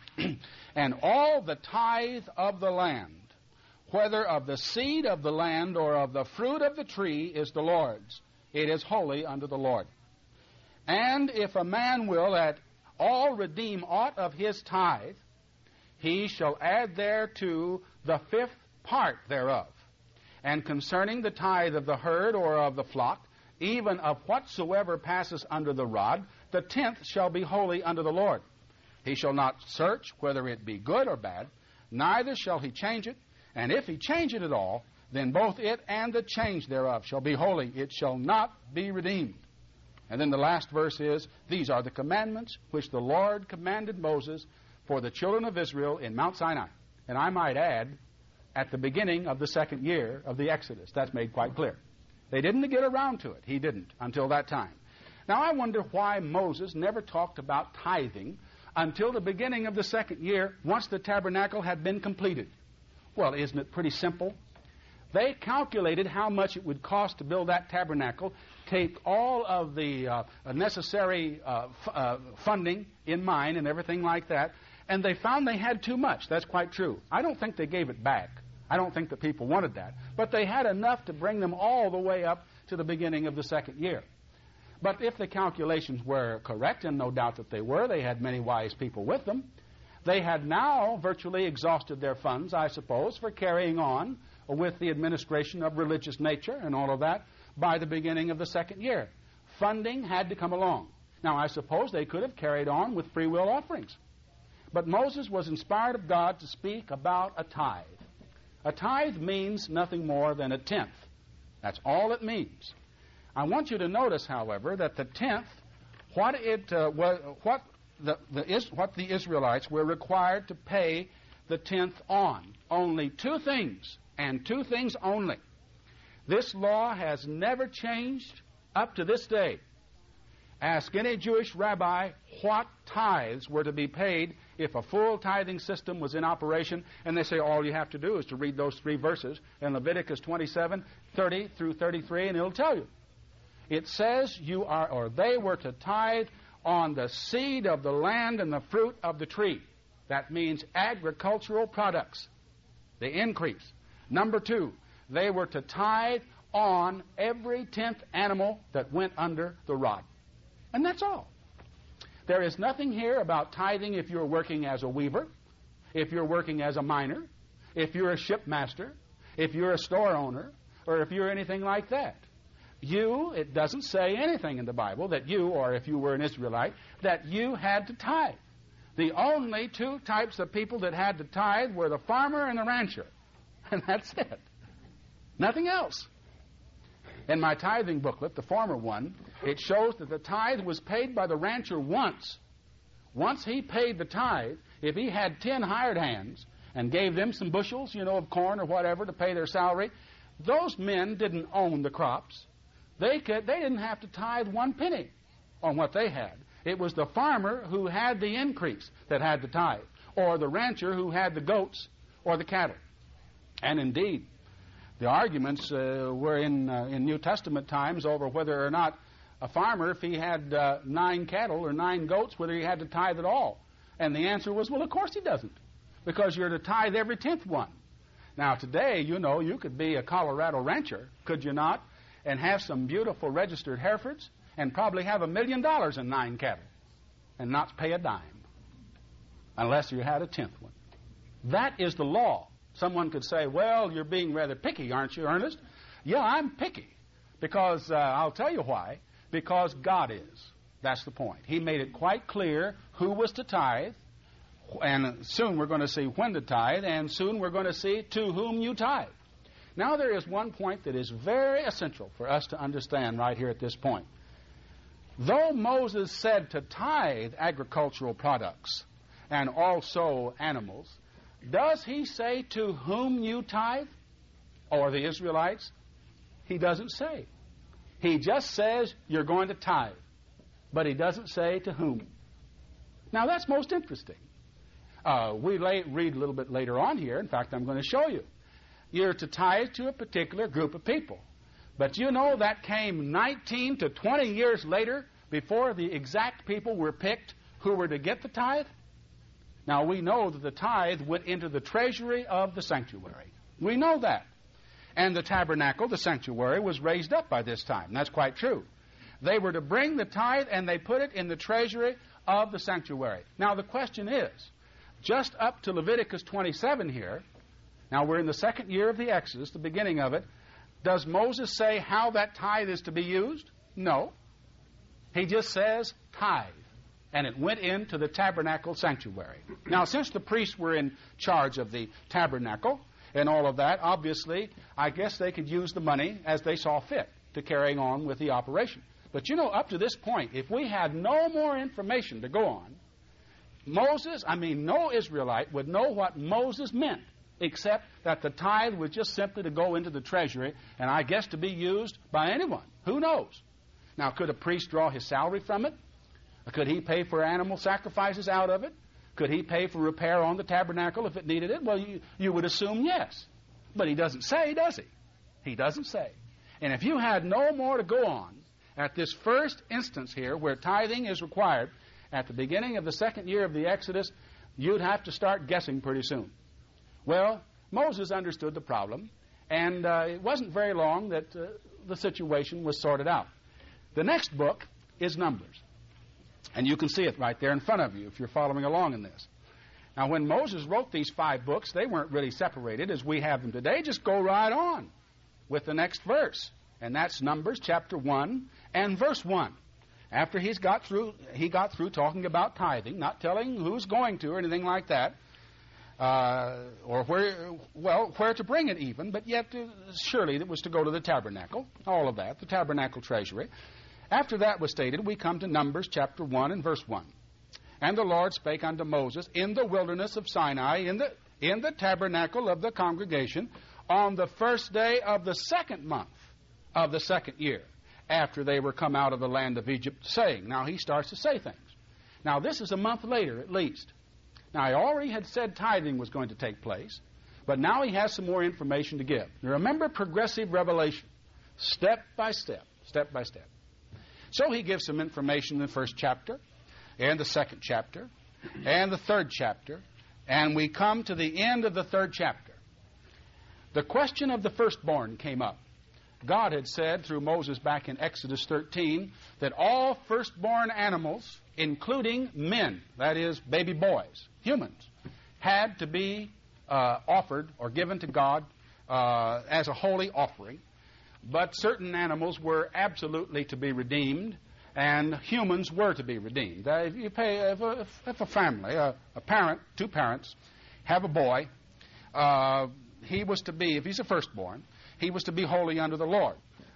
[SPEAKER 1] And all the tithe of the land, whether of the seed of the land or of the fruit of the tree, is the Lord's. It is holy unto the Lord. And if a man will at all redeem aught of his tithe, he shall add thereto the fifth part thereof. And concerning the tithe of the herd or of the flock, even of whatsoever passes under the rod, the tenth shall be holy unto the Lord. He shall not search whether it be good or bad, neither shall he change it. And if he change it at all, then both it and the change thereof shall be holy. It shall not be redeemed. And then the last verse is, these are the commandments which the Lord commanded Moses for the children of Israel in Mount Sinai. And I might add, at the beginning of the second year of the Exodus. That's made quite clear. They didn't get around to it. He didn't until that time. Now, I wonder why Moses never talked about tithing until the beginning of the second year, once the tabernacle had been completed. Well, isn't it pretty simple? They calculated how much it would cost to build that tabernacle, take all of the uh, necessary uh, f- uh, funding in mind and everything like that, and they found they had too much. That's quite true. I don't think they gave it back. I don't think that people wanted that. But they had enough to bring them all the way up to the beginning of the second year. But if the calculations were correct, and no doubt that they were, they had many wise people with them, they had now virtually exhausted their funds, I suppose, for carrying on with the administration of religious nature and all of that by the beginning of the second year. Funding had to come along. Now, I suppose they could have carried on with free will offerings. But Moses was inspired of God to speak about a tithe. A tithe means nothing more than a tenth. That's all it means. I want you to notice, however, that the tenth, what it uh, was, what the, the is, what the Israelites were required to pay the tenth on. Only two things, and two things only. This law has never changed up to this day. Ask any Jewish rabbi what tithes were to be paid if a full tithing system was in operation, and they say all you have to do is to read those three verses in Leviticus twenty-seven, thirty through thirty-three, and it'll tell you. It says you are, or they were to tithe on the seed of the land and the fruit of the tree. That means agricultural products, the increase. Number two, they were to tithe on every tenth animal that went under the rod. And that's all. There is nothing here about tithing if you're working as a weaver, if you're working as a miner, if you're a shipmaster, if you're a store owner, or if you're anything like that. You, it doesn't say anything in the Bible that you, or if you were an Israelite, that you had to tithe. The only two types of people that had to tithe were the farmer and the rancher. And that's it. Nothing else. In my tithing booklet, the former one, it shows that the tithe was paid by the rancher once. Once he paid the tithe, if he had ten hired hands and gave them some bushels, you know, of corn or whatever to pay their salary, those men didn't own the crops. They could, they didn't have to tithe one penny on what they had. It was the farmer who had the increase that had to tithe, or the rancher who had the goats or the cattle. And indeed, the arguments uh, were in uh, in New Testament times over whether or not a farmer, if he had uh, nine cattle or nine goats, whether he had to tithe at all. And the answer was, well, of course he doesn't, because you're to tithe every tenth one. Now, today, you know, you could be a Colorado rancher, could you not, and have some beautiful registered Herefords and probably have a million dollars in nine cattle and not pay a dime unless you had a tenth one. That is the law. Someone could say, well, you're being rather picky, aren't you, Ernest? Yeah, I'm picky because uh, I'll tell you why. Because God is. That's the point. He made it quite clear who was to tithe, and soon we're going to see when to tithe, and soon we're going to see to whom you tithe. Now there is one point that is very essential for us to understand right here at this point. Though Moses said to tithe agricultural products and also animals, does he say to whom you tithe, or the Israelites? He doesn't say. He just says you're going to tithe, but he doesn't say to whom. Now that's most interesting. Uh, we lay, read a little bit later on here. In fact, I'm going to show you. You're to tithe to a particular group of people. But you know that came nineteen to twenty years later before the exact people were picked who were to get the tithe. Now, we know that the tithe went into the treasury of the sanctuary. We know that. And the tabernacle, the sanctuary, was raised up by this time. That's quite true. They were to bring the tithe and they put it in the treasury of the sanctuary. Now, the question is, just up to Leviticus twenty-seven here, now we're in the second year of the Exodus, the beginning of it, does Moses say how that tithe is to be used? No. He just says tithe. And it went into the tabernacle sanctuary. Now, since the priests were in charge of the tabernacle and all of that, obviously, I guess they could use the money as they saw fit to carrying on with the operation. But you know, up to this point, if we had no more information to go on, Moses, I mean, no Israelite would know what Moses meant, except that the tithe was just simply to go into the treasury, and I guess to be used by anyone. Who knows? Now, could a priest draw his salary from it? Could he pay for animal sacrifices out of it? Could he pay for repair on the tabernacle if it needed it? Well, you, you would assume yes. But he doesn't say, does he? He doesn't say. And if you had no more to go on at this first instance here where tithing is required at the beginning of the second year of the Exodus, you'd have to start guessing pretty soon. Well, Moses understood the problem, and uh, it wasn't very long that uh, the situation was sorted out. The next book is Numbers. And you can see it right there in front of you if you're following along in this. Now, when Moses wrote these five books, they weren't really separated as we have them today. Just go right on with the next verse. And that's Numbers chapter one and verse one. After he's got through, he got through talking about tithing, not telling who's going to or anything like that, uh, or where, well, where to bring it even, but yet uh, surely it was to go to the tabernacle, all of that, the tabernacle treasury. After that was stated, we come to Numbers chapter one and verse one. And the Lord spake unto Moses in the wilderness of Sinai, in the, in the tabernacle of the congregation, on the first day of the second month of the second year, after they were come out of the land of Egypt, saying. Now he starts to say things. Now this is a month later at least. Now he already had said tithing was going to take place, but now he has some more information to give. Now, remember progressive revelation, step by step, step by step. So he gives some information in the first chapter, and the second chapter, and the third chapter, and we come to the end of the third chapter. The question of the firstborn came up. God had said through Moses back in Exodus thirteen that all firstborn animals, including men, that is, baby boys, humans, had to be uh, offered or given to God uh, as a holy offering. But certain animals were absolutely to be redeemed, and humans were to be redeemed. Uh, if you pay, if a, if a family, a, a parent, two parents, have a boy, uh, he was to be, if he's a firstborn, he was to be holy unto the Lord.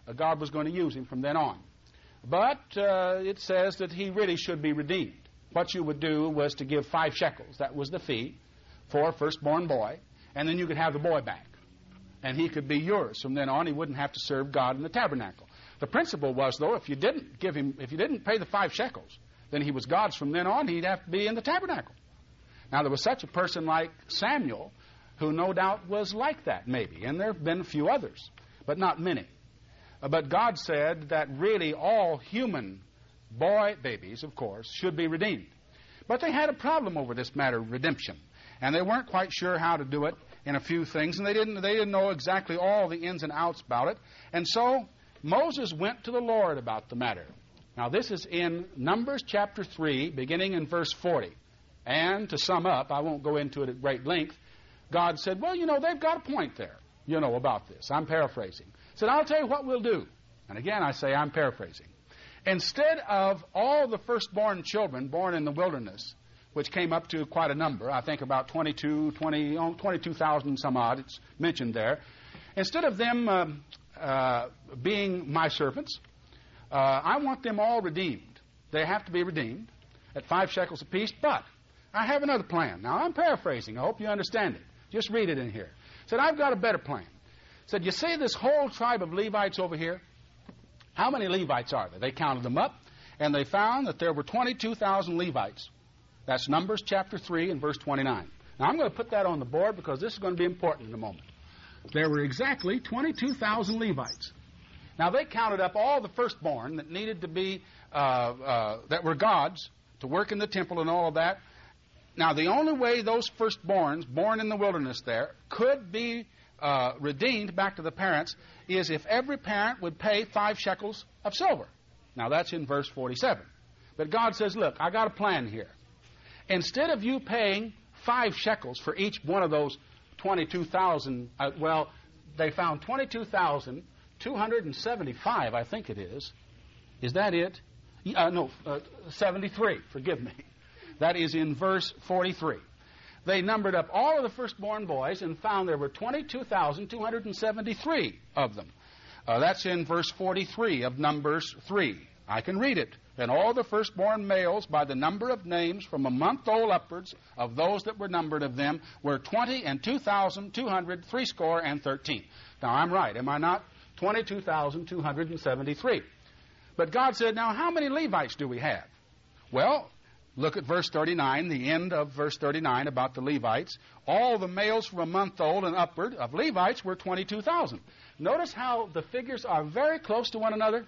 [SPEAKER 1] Uh, God was going to use him from then on. But uh, it says that he really should be redeemed. What you would do was to give five shekels. That was the fee for a firstborn boy. And then you could have the boy back. And he could be yours. From then on, he wouldn't have to serve God in the tabernacle. The principle was, though, if you didn't give him, if you didn't pay the five shekels, then he was God's from then on. He'd have to be in the tabernacle. Now, there was such a person like Samuel, who no doubt was like that, maybe. And there have been a few others, but not many. Uh, but God said that really all human boy babies, of course, should be redeemed. But they had a problem over this matter of redemption. And they weren't quite sure how to do it in a few things, and they didn't, they didn't know exactly all the ins and outs about it. And so Moses went to the Lord about the matter. Now, this is in Numbers chapter three, beginning in verse forty. And to sum up, I won't go into it at great length, God said, well, you know, they've got a point there, you know, about this. I'm paraphrasing. He said, I'll tell you what we'll do. And again, I say I'm paraphrasing. Instead of all the firstborn children born in the wilderness, which came up to quite a number, I think about twenty-two, twenty, oh, twenty-two thousand some odd, it's mentioned there. Instead of them uh, uh, being my servants, uh, I want them all redeemed. They have to be redeemed at five shekels apiece, but I have another plan. Now, I'm paraphrasing. I hope you understand it. Just read it in here. Said, I've got a better plan. Said, you see this whole tribe of Levites over here? How many Levites are there? They counted them up, and they found that there were twenty-two thousand Levites. That's Numbers chapter three and verse twenty-nine. Now, I'm going to put that on the board because this is going to be important in a moment. There were exactly twenty-two thousand Levites. Now, they counted up all the firstborn that needed to be, uh, uh, that were God's, to work in the temple and all of that. Now, the only way those firstborns, born in the wilderness there, could be uh, redeemed back to the parents is if every parent would pay five shekels of silver. Now, that's in verse forty-seven. But God says, look, I got a plan here. Instead of you paying five shekels for each one of those twenty-two thousand, uh, well, they found twenty-two thousand two hundred seventy-five, I think it is. Is that it? Uh, no, uh, seventy-three, forgive me. That is in verse forty-three. They numbered up all of the firstborn boys and found there were twenty-two thousand two hundred seventy-three of them. Uh, that's in verse forty-three of Numbers three. I can read it. And all the firstborn males by the number of names from a month old upwards of those that were numbered of them were twenty and two thousand two hundred threescore and thirteen. Now, I'm right, am I not? twenty-two thousand two hundred seventy-three. But God said, now, how many Levites do we have? Well, look at verse thirty-nine, the end of verse thirty-nine about the Levites. All the males from a month old and upward of Levites were twenty-two thousand. Notice how the figures are very close to one another.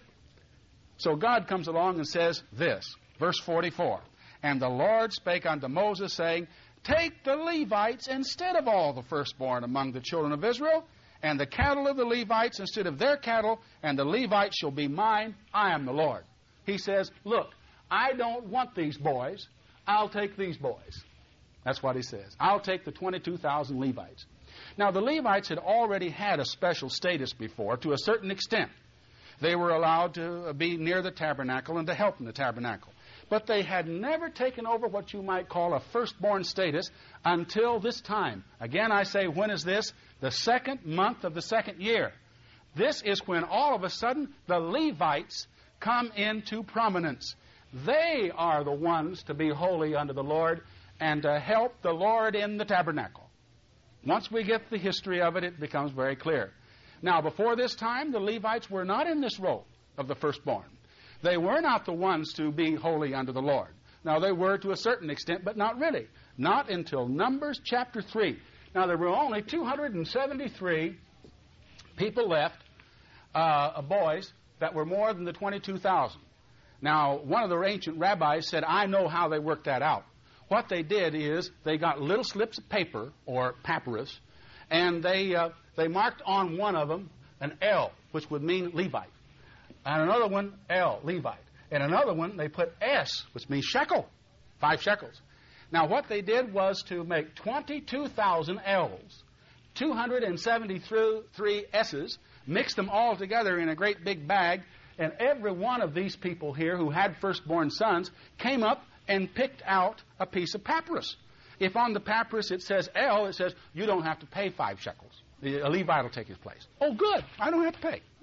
[SPEAKER 1] So God comes along and says this, verse forty-four. And the Lord spake unto Moses, saying, take the Levites instead of all the firstborn among the children of Israel, and the cattle of the Levites instead of their cattle, and the Levites shall be mine. I am the Lord. He says, look, I don't want these boys. I'll take these boys. That's what he says. I'll take the twenty-two thousand Levites. Now, the Levites had already had a special status before to a certain extent. They were allowed to be near the tabernacle and to help in the tabernacle. But they had never taken over what you might call a firstborn status until this time. Again, I say, when is this? The second month of the second year. This is when all of a sudden the Levites come into prominence. They are the ones to be holy unto the Lord and to help the Lord in the tabernacle. Once we get the history of it, it becomes very clear. Now, before this time, the Levites were not in this role of the firstborn. They were not the ones to be holy unto the Lord. Now, they were to a certain extent, but not really. Not until Numbers chapter three. Now, there were only two hundred seventy-three people left, uh, boys, that were more than the twenty-two thousand. Now, one of the ancient rabbis said, I know how they worked that out. What they did is they got little slips of paper, or papyrus, and they uh, they marked on one of them an L, which would mean Levite. And another one, L, Levite. And another one, they put S, which means shekel, five shekels. Now, what they did was to make twenty-two thousand L's, two hundred seventy-three S's, mix them all together in a great big bag, and every one of these people here who had firstborn sons came up and picked out a piece of papyrus. If on the papyrus it says L, it says, you don't have to pay five shekels. A Levite will take his place. Oh, good. I don't have to pay.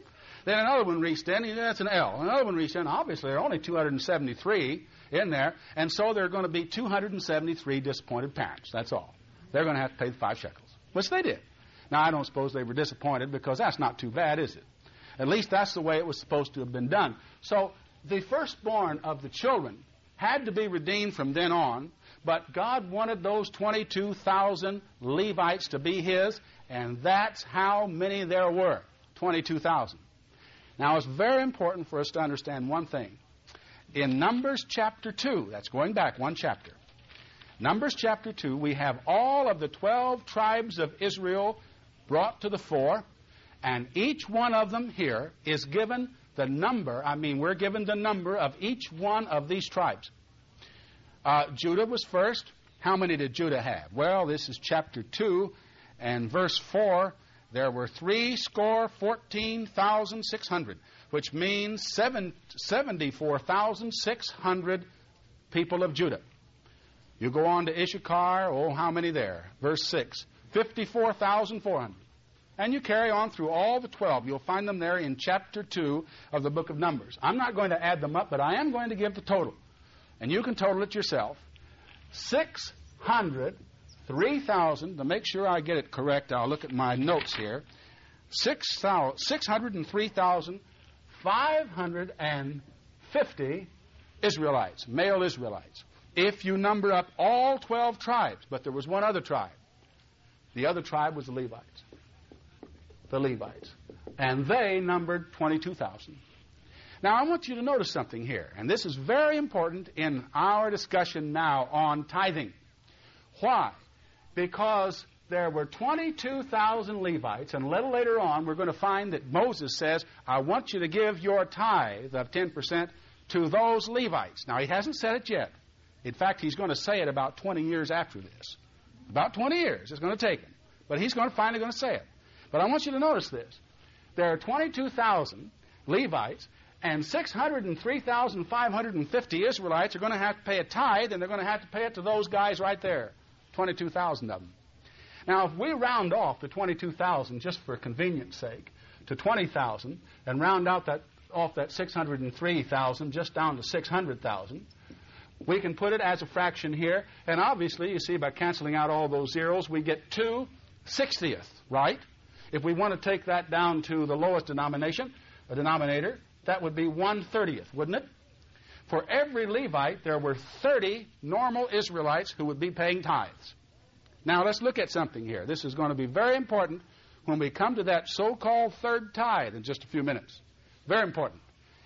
[SPEAKER 1] Then another one reached in, that's an L. Another one reached in. Obviously, there are only two hundred seventy-three in there, and so there are going to be two hundred seventy-three disappointed parents. That's all. They're going to have to pay the five shekels, which they did. Now, I don't suppose they were disappointed because that's not too bad, is it? At least that's the way it was supposed to have been done. So the firstborn of the children had to be redeemed from then on, but God wanted those twenty-two thousand Levites to be his, and that's how many there were, twenty-two thousand. Now, it's very important for us to understand one thing. In Numbers chapter two, that's going back one chapter, Numbers chapter two, we have all of the twelve tribes of Israel brought to the fore, and each one of them here is given the number, I mean, we're given the number of each one of these tribes. Uh, Judah was first. How many did Judah have? Well, this is chapter two, and verse four. There were three score fourteen thousand six hundred, which means seven, seventy-four thousand six hundred people of Judah. You go on to Issachar, oh, how many there? Verse six, fifty-four thousand four hundred. And you carry on through all the twelve. You'll find them there in chapter two of the book of Numbers. I'm not going to add them up, but I am going to give the total. And you can total it yourself. six hundred three thousand, to make sure I get it correct, I'll look at my notes here. six hundred three thousand five hundred fifty Israelites, male Israelites. If you number up all twelve tribes, but there was one other tribe. The other tribe was the Levites. The Levites. And they numbered twenty-two thousand. Now, I want you to notice something here, and this is very important in our discussion now on tithing. Why? Because there were twenty-two thousand Levites, and a little later on we're going to find that Moses says, I want you to give your tithe of ten percent to those Levites. Now, he hasn't said it yet. In fact, he's going to say it about twenty years after this. About twenty years it's going to take him. But he's going to finally going to say it. But I want you to notice this. There are twenty-two thousand Levites, and six hundred three thousand five hundred fifty Israelites are going to have to pay a tithe, and they're going to have to pay it to those guys right there, twenty-two thousand of them. Now, if we round off the twenty-two thousand, just for convenience sake, to twenty thousand, and round out that off that six hundred three thousand just down to six hundred thousand, we can put it as a fraction here, and obviously, you see, by canceling out all those zeros, we get two sixtieth, right? If we want to take that down to the lowest denomination, a denominator, that would be one thirtieth, wouldn't it? For every Levite, there were thirty normal Israelites who would be paying tithes. Now, let's look at something here. This is going to be very important when we come to that so-called third tithe in just a few minutes. Very important.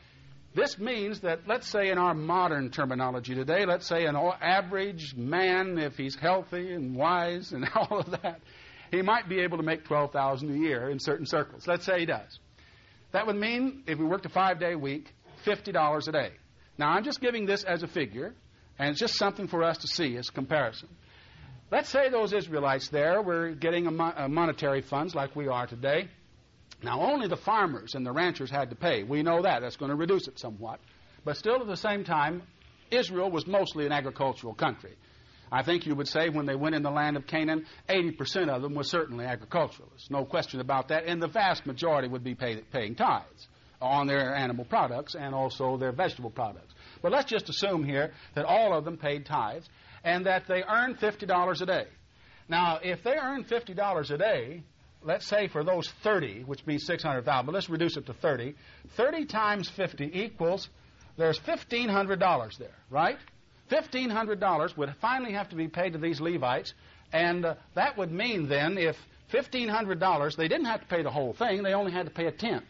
[SPEAKER 1] This means that, let's say in our modern terminology today, let's say an average man, if he's healthy and wise and all of that, he might be able to make twelve thousand dollars a year in certain circles. Let's say he does. That would mean, if we worked a five-day week, fifty dollars a day. Now, I'm just giving this as a figure, and it's just something for us to see as a comparison. Let's say those Israelites there were getting a, mo- a monetary funds like we are today. Now, only the farmers and the ranchers had to pay. We know that. That's going to reduce it somewhat. But still, at the same time, Israel was mostly an agricultural country. I think you would say when they went in the land of Canaan, eighty percent of them were certainly agriculturalists. No question about that. And the vast majority would be pay, paying tithes on their animal products and also their vegetable products. But let's just assume here that all of them paid tithes and that they earned fifty dollars a day. Now, if they earned fifty dollars a day, let's say for those thirty, which means six hundred thousand, but let's reduce it to thirty. thirty times fifty equals, there's fifteen hundred dollars there, right? fifteen hundred dollars would finally have to be paid to these Levites, and uh, that would mean then if fifteen hundred dollars, they didn't have to pay the whole thing, they only had to pay a tenth.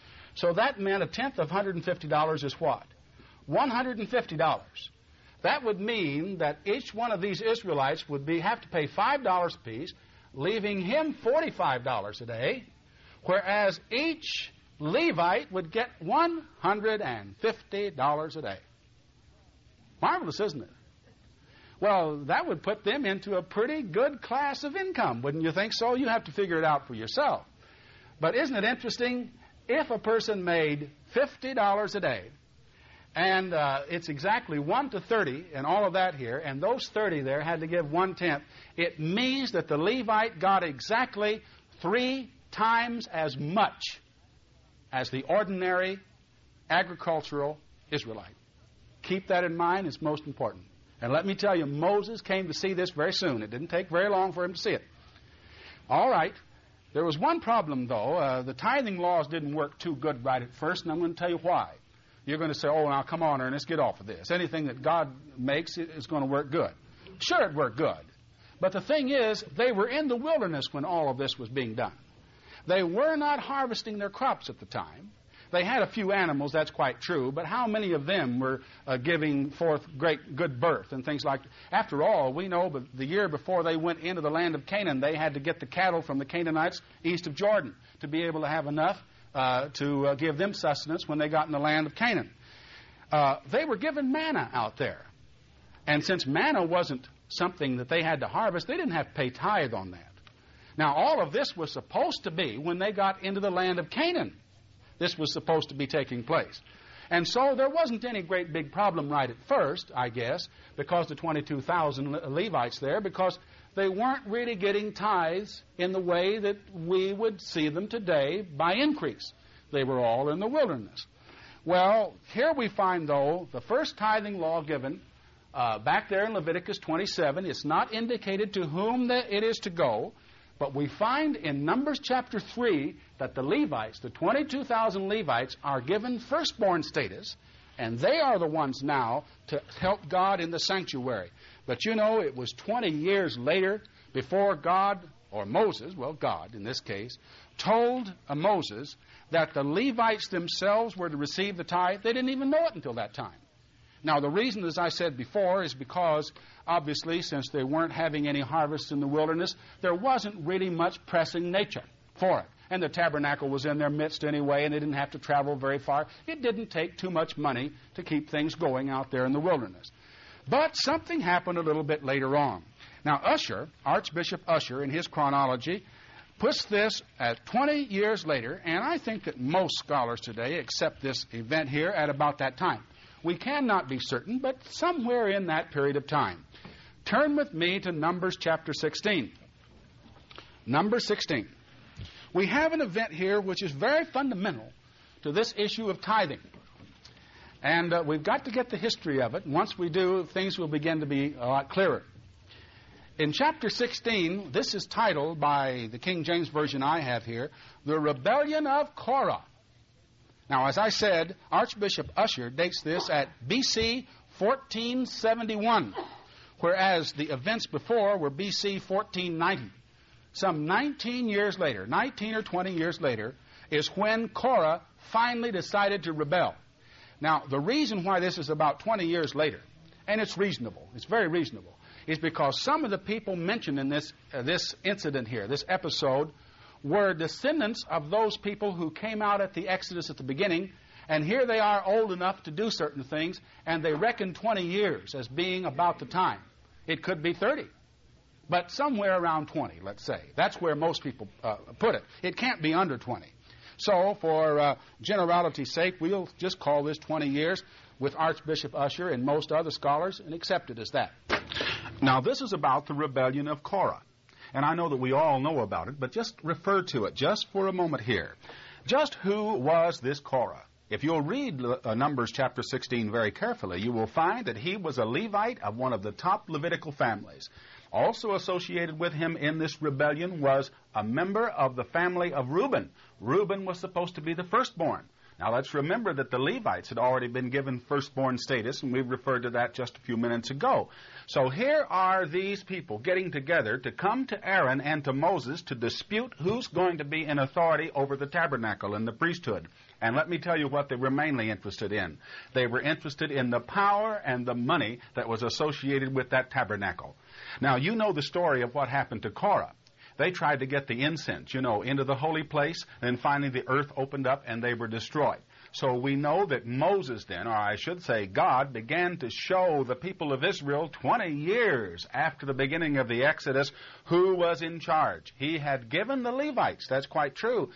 [SPEAKER 1] So that meant a tenth of one hundred fifty dollars is what? one hundred fifty dollars. That would mean that each one of these Israelites would be have to pay five dollars apiece, leaving him forty-five dollars a day, whereas each Levite would get one hundred fifty dollars a day. Marvelous, isn't it? Well, that would put them into a pretty good class of income, wouldn't you think so? You have to figure it out for yourself. But isn't it interesting? If a person made fifty dollars a day, and uh, it's exactly one to thirty and all of that here, and those thirty there had to give one-tenth, it means that the Levite got exactly three times as much as the ordinary agricultural Israelite. Keep that in mind. It's most important. And let me tell you, Moses came to see this very soon. It didn't take very long for him to see it. All right. There was one problem, though. Uh, the tithing laws didn't work too good right at first, and I'm going to tell you why. You're going to say, oh, now come on, Ernest, get off of this. Anything that God makes is going to work good. Sure, it worked good. But the thing is, they were in the wilderness when all of this was being done. They were not harvesting their crops at the time. They had a few animals, that's quite true, but how many of them were uh, giving forth great good birth and things like that? After all, we know that the year before they went into the land of Canaan, they had to get the cattle from the Canaanites east of Jordan to be able to have enough uh, to uh, give them sustenance when they got in the land of Canaan. Uh, they were given manna out there. And since manna wasn't something that they had to harvest, they didn't have to pay tithe on that. Now, all of this was supposed to be when they got into the land of Canaan. This was supposed to be taking place. And so there wasn't any great big problem right at first, I guess, because the twenty-two thousand Levites there, because they weren't really getting tithes in the way that we would see them today by increase. They were all in the wilderness. Well, here we find, though, the first tithing law given uh, back there in Leviticus twenty-seven. It's not indicated to whom the, it is to go. But we find in Numbers chapter three that the Levites, the twenty-two thousand Levites, are given firstborn status, and they are the ones now to help God in the sanctuary. But you know, it was twenty years later before God, or Moses, well, God in this case, told uh, Moses that the Levites themselves were to receive the tithe. They didn't even know it until that time. Now, the reason, as I said before, is because, obviously, since they weren't having any harvests in the wilderness, there wasn't really much pressing nature for it. And the tabernacle was in their midst anyway, and they didn't have to travel very far. It didn't take too much money to keep things going out there in the wilderness. But something happened a little bit later on. Now, Ussher, Archbishop Ussher, in his chronology, puts this at twenty years later, and I think that most scholars today accept this event here at about that time. We cannot be certain, but somewhere in that period of time. Turn with me to Numbers chapter sixteen. Numbers sixteen. We have an event here which is very fundamental to this issue of tithing. And uh, we've got to get the history of it. Once we do, things will begin to be a lot clearer. In chapter sixteen, this is titled by the King James Version I have here, The Rebellion of Korah. Now, as I said, Archbishop Ussher dates this at B C fourteen seventy-one, whereas the events before were B C fourteen ninety. Some nineteen years later, nineteen or twenty years later, is when Korah finally decided to rebel. Now, the reason why this is about twenty years later, and it's reasonable, it's very reasonable, is because some of the people mentioned in this, uh, this incident here, this episode, were descendants of those people who came out at the Exodus at the beginning, and here they are old enough to do certain things, and they reckon twenty years as being about the time. It could be thirty, but somewhere around twenty, let's say. That's where most people uh, put it. It can't be under twenty. So, for uh, generality's sake, we'll just call this twenty years with Archbishop Ussher and most other scholars and accept it as that. Now, this is about the rebellion of Korah. And I know that we all know about it, but just refer to it just for a moment here. Just who was this Korah? If you'll read uh, Numbers chapter sixteen very carefully, you will find that he was a Levite of one of the top Levitical families. Also associated with him in this rebellion was a member of the family of Reuben. Reuben was supposed to be the firstborn. Now, let's remember that the Levites had already been given firstborn status, and we referred to that just a few minutes ago. So here are these people getting together to come to Aaron and to Moses to dispute who's going to be in authority over the tabernacle and the priesthood. And let me tell you what they were mainly interested in. They were interested in the power and the money that was associated with that tabernacle. Now, you know the story of what happened to Korah. They tried to get the incense, you know, into the holy place, and finally the earth opened up and they were destroyed. So we know that Moses then, or I should say God, began to show the people of Israel twenty years after the beginning of the Exodus who was in charge. He had given the Levites, that's quite true,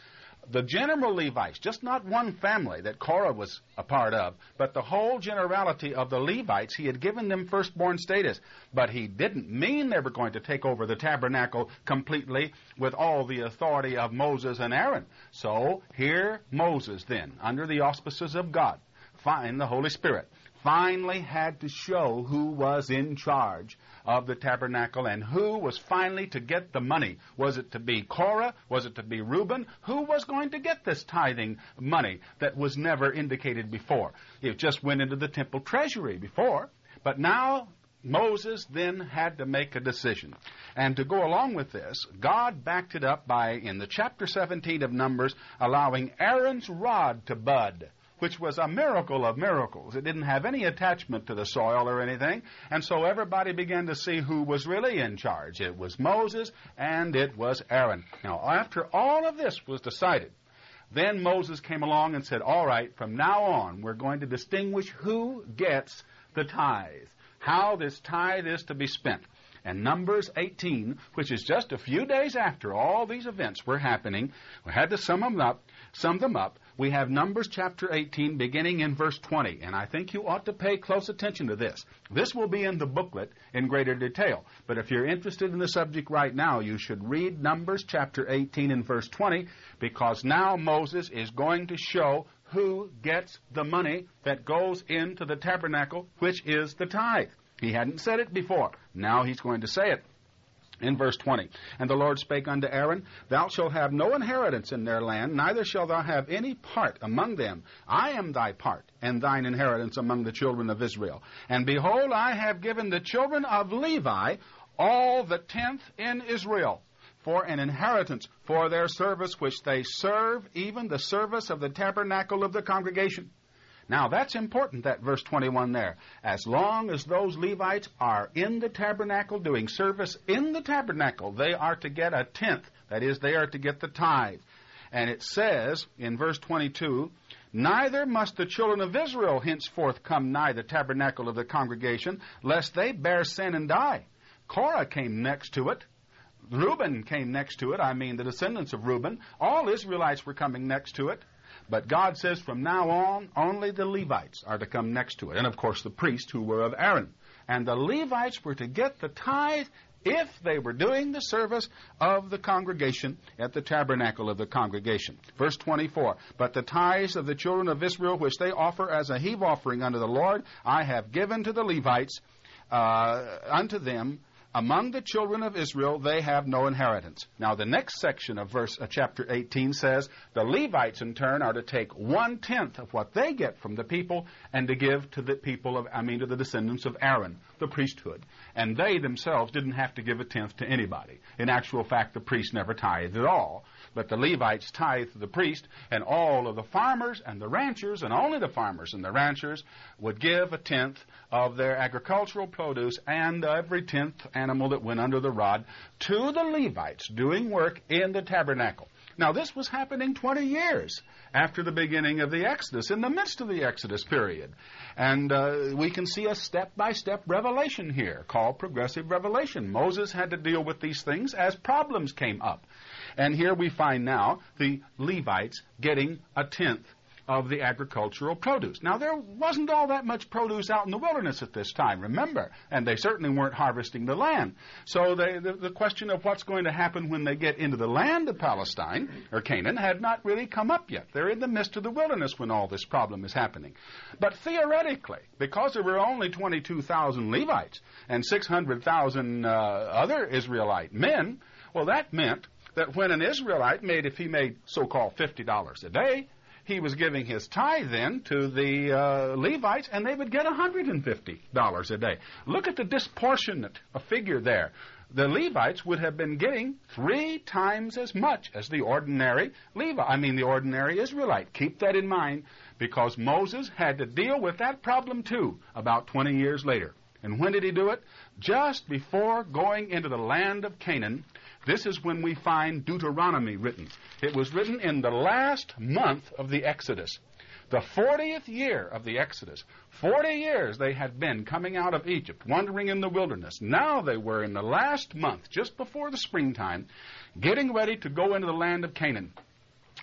[SPEAKER 1] the general Levites, just not one family that Korah was a part of, but the whole generality of the Levites, he had given them firstborn status. But he didn't mean they were going to take over the tabernacle completely with all the authority of Moses and Aaron. So here Moses then, under the auspices of God, find the Holy Spirit, finally had to show who was in charge of the tabernacle and who was finally to get the money. Was it to be Korah? Was it to be Reuben? Who was going to get this tithing money that was never indicated before? It just went into the temple treasury before. But now Moses then had to make a decision. And to go along with this, God backed it up by, in the chapter seventeen of Numbers, allowing Aaron's rod to bud, which was a miracle of miracles. It didn't have any attachment to the soil or anything, and so everybody began to see who was really in charge. It was Moses, and it was Aaron. Now, after all of this was decided, then Moses came along and said, all right, from now on, we're going to distinguish who gets the tithe, how this tithe is to be spent. And Numbers eighteen, which is just a few days after all these events were happening, we had to sum them up, sum them up. We have Numbers chapter eighteen beginning in verse twenty, and I think you ought to pay close attention to this. This will be in the booklet in greater detail, but if you're interested in the subject right now, you should read Numbers chapter eighteen and verse twenty, because now Moses is going to show who gets the money that goes into the tabernacle, which is the tithe. He hadn't said it before. Now he's going to say it. In verse twenty, and the Lord spake unto Aaron, Thou shalt have no inheritance in their land, neither shalt thou have any part among them. I am thy part, and thine inheritance among the children of Israel. And behold, I have given the children of Levi all the tenth in Israel, for an inheritance for their service which they serve, even the service of the tabernacle of the congregation. Now, that's important, that verse twenty-one there. As long as those Levites are in the tabernacle doing service in the tabernacle, they are to get a tenth. That is, they are to get the tithe. And it says in verse twenty-two, Neither must the children of Israel henceforth come nigh the tabernacle of the congregation, lest they bear sin and die. Korah came next to it. Reuben came next to it. I mean, the descendants of Reuben. All Israelites were coming next to it. But God says from now on, only the Levites are to come next to it. And, of course, the priests who were of Aaron. And the Levites were to get the tithe if they were doing the service of the congregation at the tabernacle of the congregation. Verse twenty-four, But the tithes of the children of Israel, which they offer as a heave offering unto the Lord, I have given to the Levites, uh, unto them. Among the children of Israel, they have no inheritance. Now, the next section of verse uh, chapter eighteen says the Levites, in turn, are to take one-tenth of what they get from the people and to give to the people of, I mean, to the descendants of Aaron, the priesthood. And they themselves didn't have to give a tenth to anybody. In actual fact, the priest never tithed at all. But the Levites tithed to the priest, and all of the farmers and the ranchers, and only the farmers and the ranchers, would give a tenth of their agricultural produce and every tenth animal that went under the rod to the Levites doing work in the tabernacle. Now, this was happening twenty years after the beginning of the Exodus, in the midst of the Exodus period. And uh, we can see a step-by-step revelation here called progressive revelation. Moses had to deal with these things as problems came up. And here we find now the Levites getting a tenth of the agricultural produce. Now, there wasn't all that much produce out in the wilderness at this time, remember, and they certainly weren't harvesting the land. So they, the, the question of what's going to happen when they get into the land of Palestine, or Canaan, had not really come up yet. They're in the midst of the wilderness when all this problem is happening. But theoretically, because there were only twenty-two thousand Levites and six hundred thousand uh, other Israelite men, well, that meant that when an Israelite made, if he made so-called fifty dollars a day, he was giving his tithe then to the uh, Levites, and they would get one hundred fifty dollars a day. Look at the disproportionate figure there. The Levites would have been getting three times as much as the ordinary Levi, I mean the ordinary Israelite. Keep that in mind, because Moses had to deal with that problem too about twenty years later. And when did he do it? Just before going into the land of Canaan. This is when we find Deuteronomy written. It was written in the last month of the Exodus, the fortieth year of the Exodus. Forty years they had been coming out of Egypt, wandering in the wilderness. Now they were in the last month, just before the springtime, getting ready to go into the land of Canaan.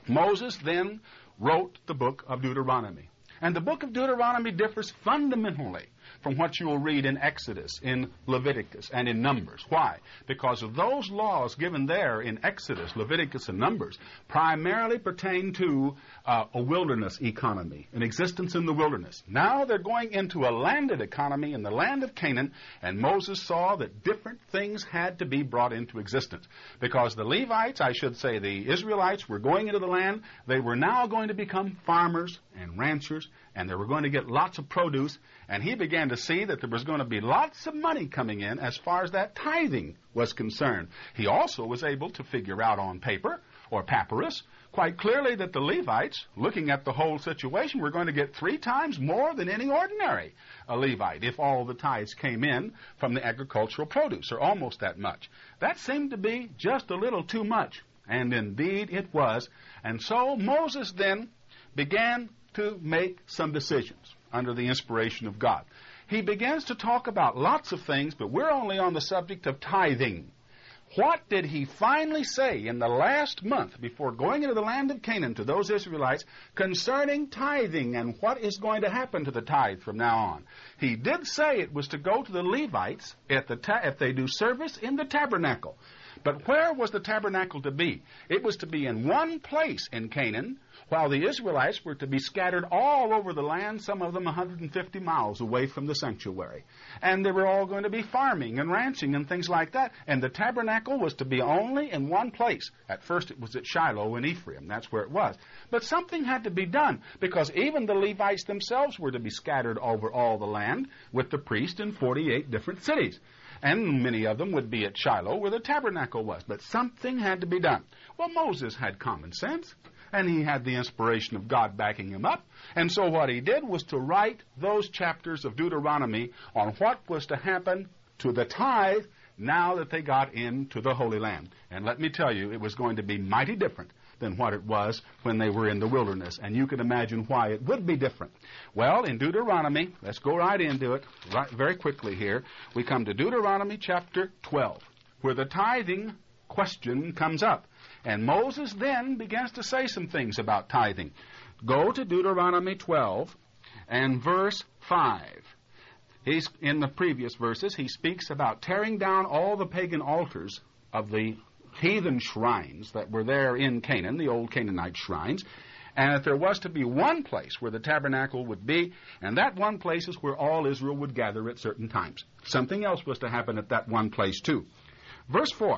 [SPEAKER 1] Moses then wrote the book of Deuteronomy. And the book of Deuteronomy differs fundamentally from what you will read in Exodus, in Leviticus, and in Numbers. Why? Because of those laws given there in Exodus, Leviticus, and Numbers primarily pertain to uh, a wilderness economy, an existence in the wilderness. Now they're going into a landed economy in the land of Canaan, and Moses saw that different things had to be brought into existence. Because the Levites, I should say the Israelites, were going into the land. They were now going to become farmers and ranchers, and they were going to get lots of produce, and he began to see that there was going to be lots of money coming in as far as that tithing was concerned. He also was able to figure out on paper, or papyrus, quite clearly that the Levites, looking at the whole situation, were going to get three times more than any ordinary a Levite if all the tithes came in from the agricultural produce, or almost that much. That seemed to be just a little too much, and indeed it was. And so Moses then began to make some decisions under the inspiration of God. He begins to talk about lots of things, but we're only on the subject of tithing. What did he finally say in the last month before going into the land of Canaan to those Israelites concerning tithing and what is going to happen to the tithe from now on? He did say it was to go to the Levites if, the ta- if they do service in the tabernacle. But where was the tabernacle to be? It was to be in one place in Canaan, while the Israelites were to be scattered all over the land, some of them one hundred fifty miles away from the sanctuary. And they were all going to be farming and ranching and things like that. And the tabernacle was to be only in one place. At first it was at Shiloh in Ephraim. That's where it was. But something had to be done, because even the Levites themselves were to be scattered over all the land with the priest in forty-eight different cities. And many of them would be at Shiloh where the tabernacle was. But something had to be done. Well, Moses had common sense, and he had the inspiration of God backing him up. And so what he did was to write those chapters of Deuteronomy on what was to happen to the tithe now that they got into the Holy Land. And let me tell you, it was going to be mighty different than what it was when they were in the wilderness. And you can imagine why it would be different. Well, in Deuteronomy, let's go right into it right, very quickly here. We come to Deuteronomy chapter twelve, where the tithing question comes up. And Moses then begins to say some things about tithing. Go to Deuteronomy twelve and verse five. He's, in the previous verses, he speaks about tearing down all the pagan altars of the heathen shrines that were there in Canaan, the old Canaanite shrines, and that there was to be one place where the tabernacle would be, and that one place is where all Israel would gather at certain times. Something else was to happen at that one place too. Verse four.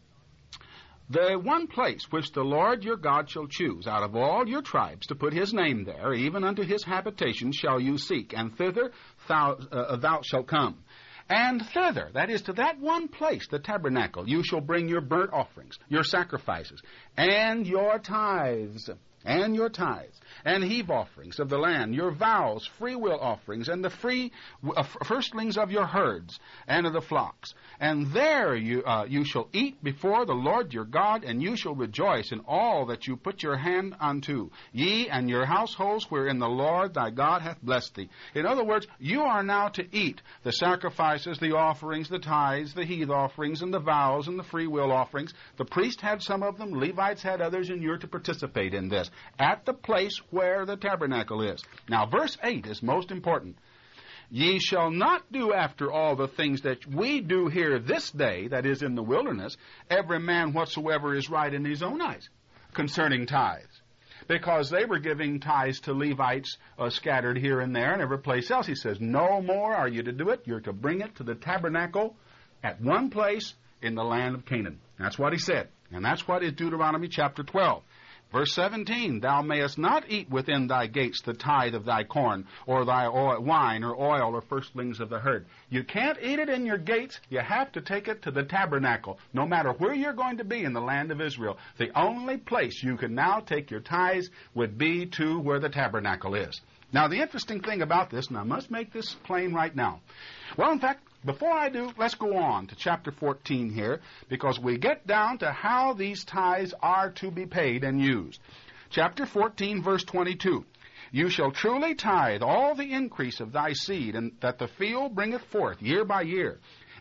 [SPEAKER 1] The one place which the Lord your God shall choose out of all your tribes to put his name there, even unto his habitation shall you seek, and thither thou, uh, thou shalt come. And thither, that is to that one place, the tabernacle, you shall bring your burnt offerings, your sacrifices, and your tithes, and your tithes, and heave offerings of the land, your vows, free will offerings, and the free uh, firstlings of your herds, and of the flocks. And there you uh, you shall eat before the Lord your God, and you shall rejoice in all that you put your hand unto, ye and your households wherein the Lord thy God hath blessed thee. In other words, you are now to eat the sacrifices, the offerings, the tithes, the heave offerings, and the vows, and the free will offerings. The priest had some of them, Levites had others, and you're to participate in this at the place where the tabernacle is. Now, verse eight is most important. Ye shall not do after all the things that we do here this day, that is in the wilderness, every man whatsoever is right in his own eyes, concerning tithes. Because they were giving tithes to Levites uh, scattered here and there and every place else. He says, no more are you to do it. You're to bring it to the tabernacle at one place in the land of Canaan. That's what he said. And that's what is Deuteronomy chapter twelve. Verse seventeen, thou mayest not eat within thy gates the tithe of thy corn, or thy oil, wine, or oil, or firstlings of the herd. You can't eat it in your gates. You have to take it to the tabernacle, no matter where you're going to be in the land of Israel. The only place you can now take your tithes would be to where the tabernacle is. Now, the interesting thing about this, and I must make this plain right now. Well, in fact, before I do, let's go on to chapter fourteen here, because we get down to how these tithes are to be paid and used. Chapter fourteen, verse twenty-two. You shall truly tithe all the increase of thy seed, and that the field bringeth forth year by year.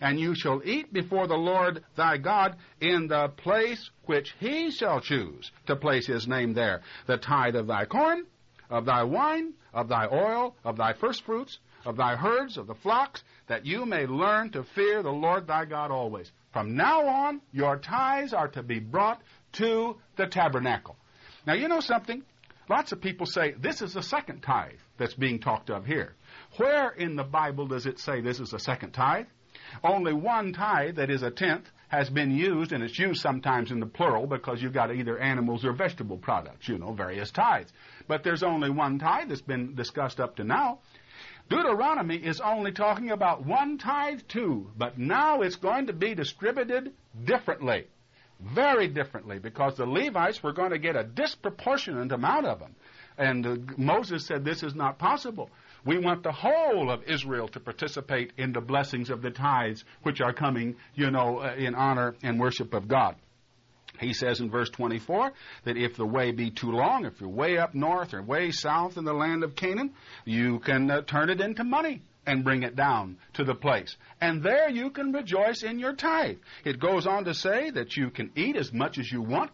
[SPEAKER 1] and you shall eat before the Lord thy God in the place which he shall choose to place his name there, the tithe of thy corn, of thy wine, of thy oil, of thy firstfruits, of thy herds, of the flocks, that you may learn to fear the Lord thy God always. From now on, your tithes are to be brought to the tabernacle. Now, you know something? Lots of people say this is the second tithe that's being talked of here. Where in the Bible does it say this is the second tithe? Only one tithe, that is a tenth, has been used, and it's used sometimes in the plural because you've got either animals or vegetable products, you know, various tithes. But there's only one tithe that's been discussed up to now. Deuteronomy is only talking about one tithe too, but now it's going to be distributed differently. Very differently, because the Levites were going to get a disproportionate amount of them. And uh, Moses said this is not possible. We want the whole of Israel to participate in the blessings of the tithes which are coming, you know, uh, in honor and worship of God. He says in verse twenty-four that if the way be too long, if you're way up north or way south in the land of Canaan, you can uh, turn it into money and bring it down to the place. And there you can rejoice in your tithe. It goes on to say that you can eat as much as you want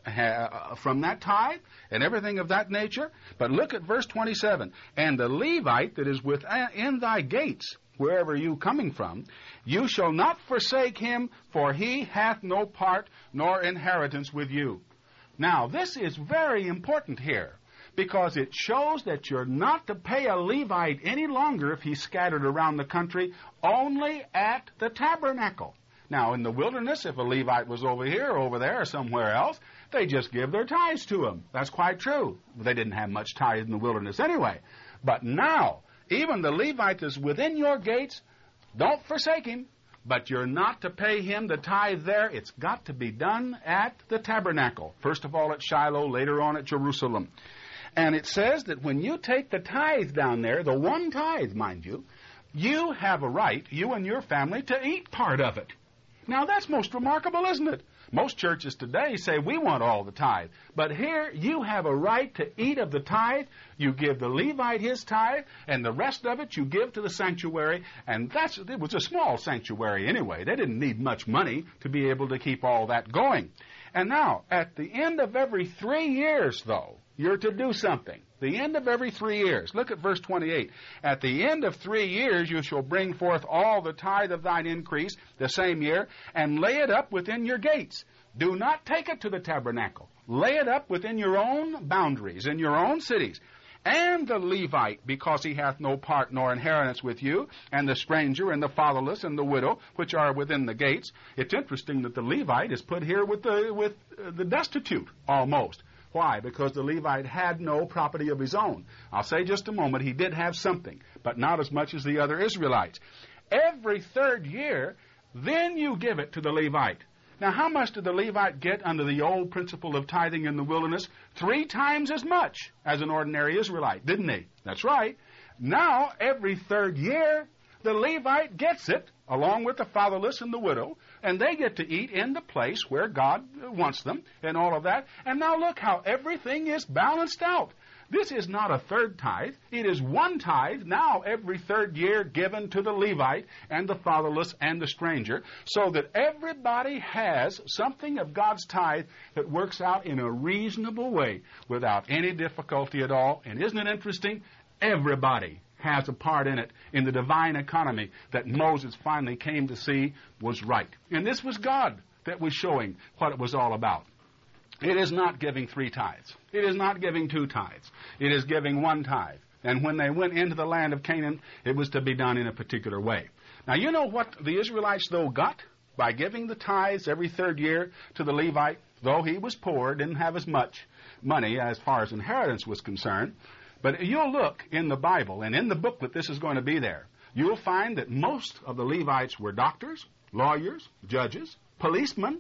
[SPEAKER 1] uh, from that tithe and everything of that nature. But look at verse twenty-seven. And the Levite that is within thy gates, wherever you coming from, you shall not forsake him, for he hath no part nor inheritance with you. Now, this is very important here, because it shows that you're not to pay a Levite any longer if he's scattered around the country, only at the tabernacle. Now, in the wilderness, if a Levite was over here or over there or somewhere else, they just give their tithes to him. That's quite true. They didn't have much tithe in the wilderness anyway. But now, even the Levite that's within your gates, don't forsake him, but you're not to pay him the tithe there. It's got to be done at the tabernacle. First of all at Shiloh, later on at Jerusalem. And it says that when you take the tithe down there, the one tithe, mind you, you have a right, you and your family, to eat part of it. Now, that's most remarkable, isn't it? Most churches today say we want all the tithe. But here, you have a right to eat of the tithe. You give the Levite his tithe, and the rest of it you give to the sanctuary. And that's it was a small sanctuary anyway. They didn't need much money to be able to keep all that going. And now, at the end of every three years, though, you're to do something. The end of every three years. Look at verse twenty-eight. At the end of three years you shall bring forth all the tithe of thine increase the same year, and lay it up within your gates. Do not take it to the tabernacle. Lay it up within your own boundaries, in your own cities. And the Levite, because he hath no part nor inheritance with you, and the stranger, and the fatherless, and the widow, which are within the gates. It's interesting that the Levite is put here with the, with uh, the destitute, almost. Why? Because the Levite had no property of his own. I'll say just a moment, he did have something, but not as much as the other Israelites. Every third year, then you give it to the Levite. Now, how much did the Levite get under the old principle of tithing in the wilderness? Three times as much as an ordinary Israelite, didn't he? That's right. Now, every third year, the Levite gets it, along with the fatherless and the widow, and they get to eat in the place where God wants them and all of that. And now look how everything is balanced out. This is not a third tithe. It is one tithe now every third year given to the Levite and the fatherless and the stranger, so that everybody has something of God's tithe that works out in a reasonable way without any difficulty at all. And isn't it interesting? Everybody has a part in it, in the divine economy that Moses finally came to see was right. And this was God that was showing what it was all about. It is not giving three tithes. It is not giving two tithes. It is giving one tithe. And when they went into the land of Canaan, it was to be done in a particular way. Now, you know what the Israelites, though, got by giving the tithes every third year to the Levite? Though he was poor, didn't have as much money as far as inheritance was concerned. But you'll look in the Bible, and in the booklet this is going to be there. You'll find that most of the Levites were doctors, lawyers, judges, policemen,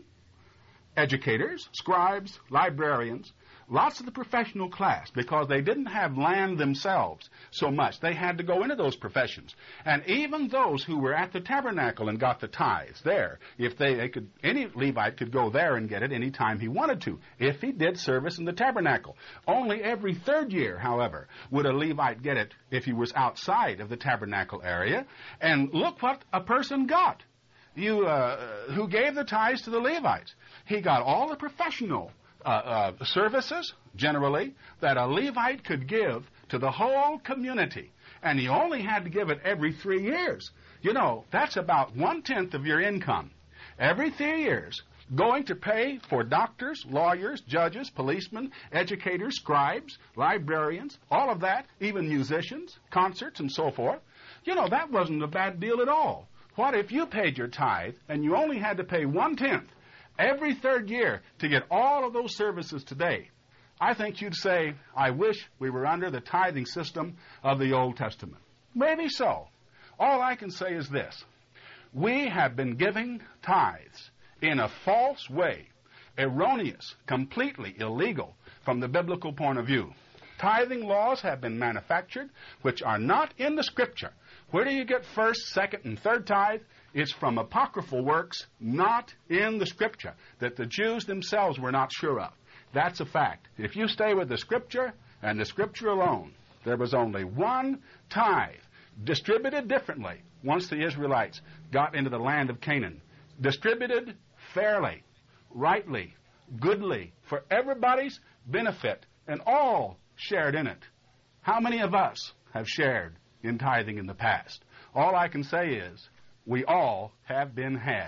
[SPEAKER 1] educators, scribes, librarians, lots of the professional class, because they didn't have land themselves so much. They had to go into those professions. And even those who were at the tabernacle and got the tithes there, if they, they could, any Levite could go there and get it any time he wanted to, if he did service in the tabernacle. Only every third year, however, would a Levite get it if he was outside of the tabernacle area. And look what a person got. you, uh, who gave the tithes to the Levites. He got all the professional uh, uh, services, generally, that a Levite could give to the whole community. And he only had to give it every three years. You know, that's about one-tenth of your income. Every three years, going to pay for doctors, lawyers, judges, policemen, educators, scribes, librarians, all of that, even musicians, concerts, and so forth. You know, that wasn't a bad deal at all. What if you paid your tithe and you only had to pay one-tenth every third year to get all of those services today? I think you'd say, I wish we were under the tithing system of the Old Testament. Maybe so. All I can say is this. We have been giving tithes in a false way, erroneous, completely illegal from the biblical point of view. Tithing laws have been manufactured which are not in the Scripture. Where do you get first, second, and third tithe? It's from apocryphal works not in the Scripture that the Jews themselves were not sure of. That's a fact. If you stay with the Scripture and the Scripture alone, there was only one tithe, distributed differently once the Israelites got into the land of Canaan. Distributed fairly, rightly, goodly, for everybody's benefit, and all shared in it. How many of us have shared in tithing in the past? All I can say is, we all have been had.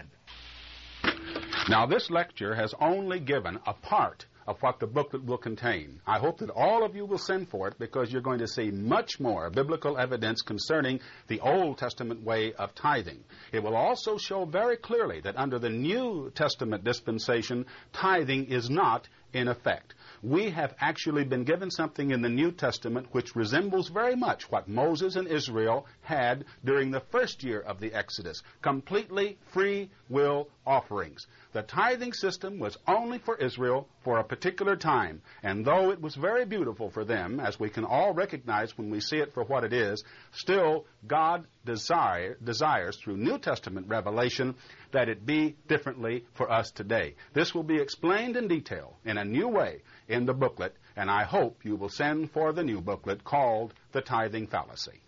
[SPEAKER 1] Now, this lecture has only given a part of what the booklet will contain. I hope that all of you will send for it because you're going to see much more biblical evidence concerning the Old Testament way of tithing. It will also show very clearly that under the New Testament dispensation, tithing is not in effect. We have actually been given something in the New Testament which resembles very much what Moses and Israel had during the first year of the Exodus, completely free will offerings. The tithing system was only for Israel for a particular time, and though it was very beautiful for them, as we can all recognize when we see it for what it is, still God desire, desires through New Testament revelation that it be differently for us today. This will be explained in detail in a new way in the booklet, and I hope you will send for the new booklet called The Tithing Fallacy.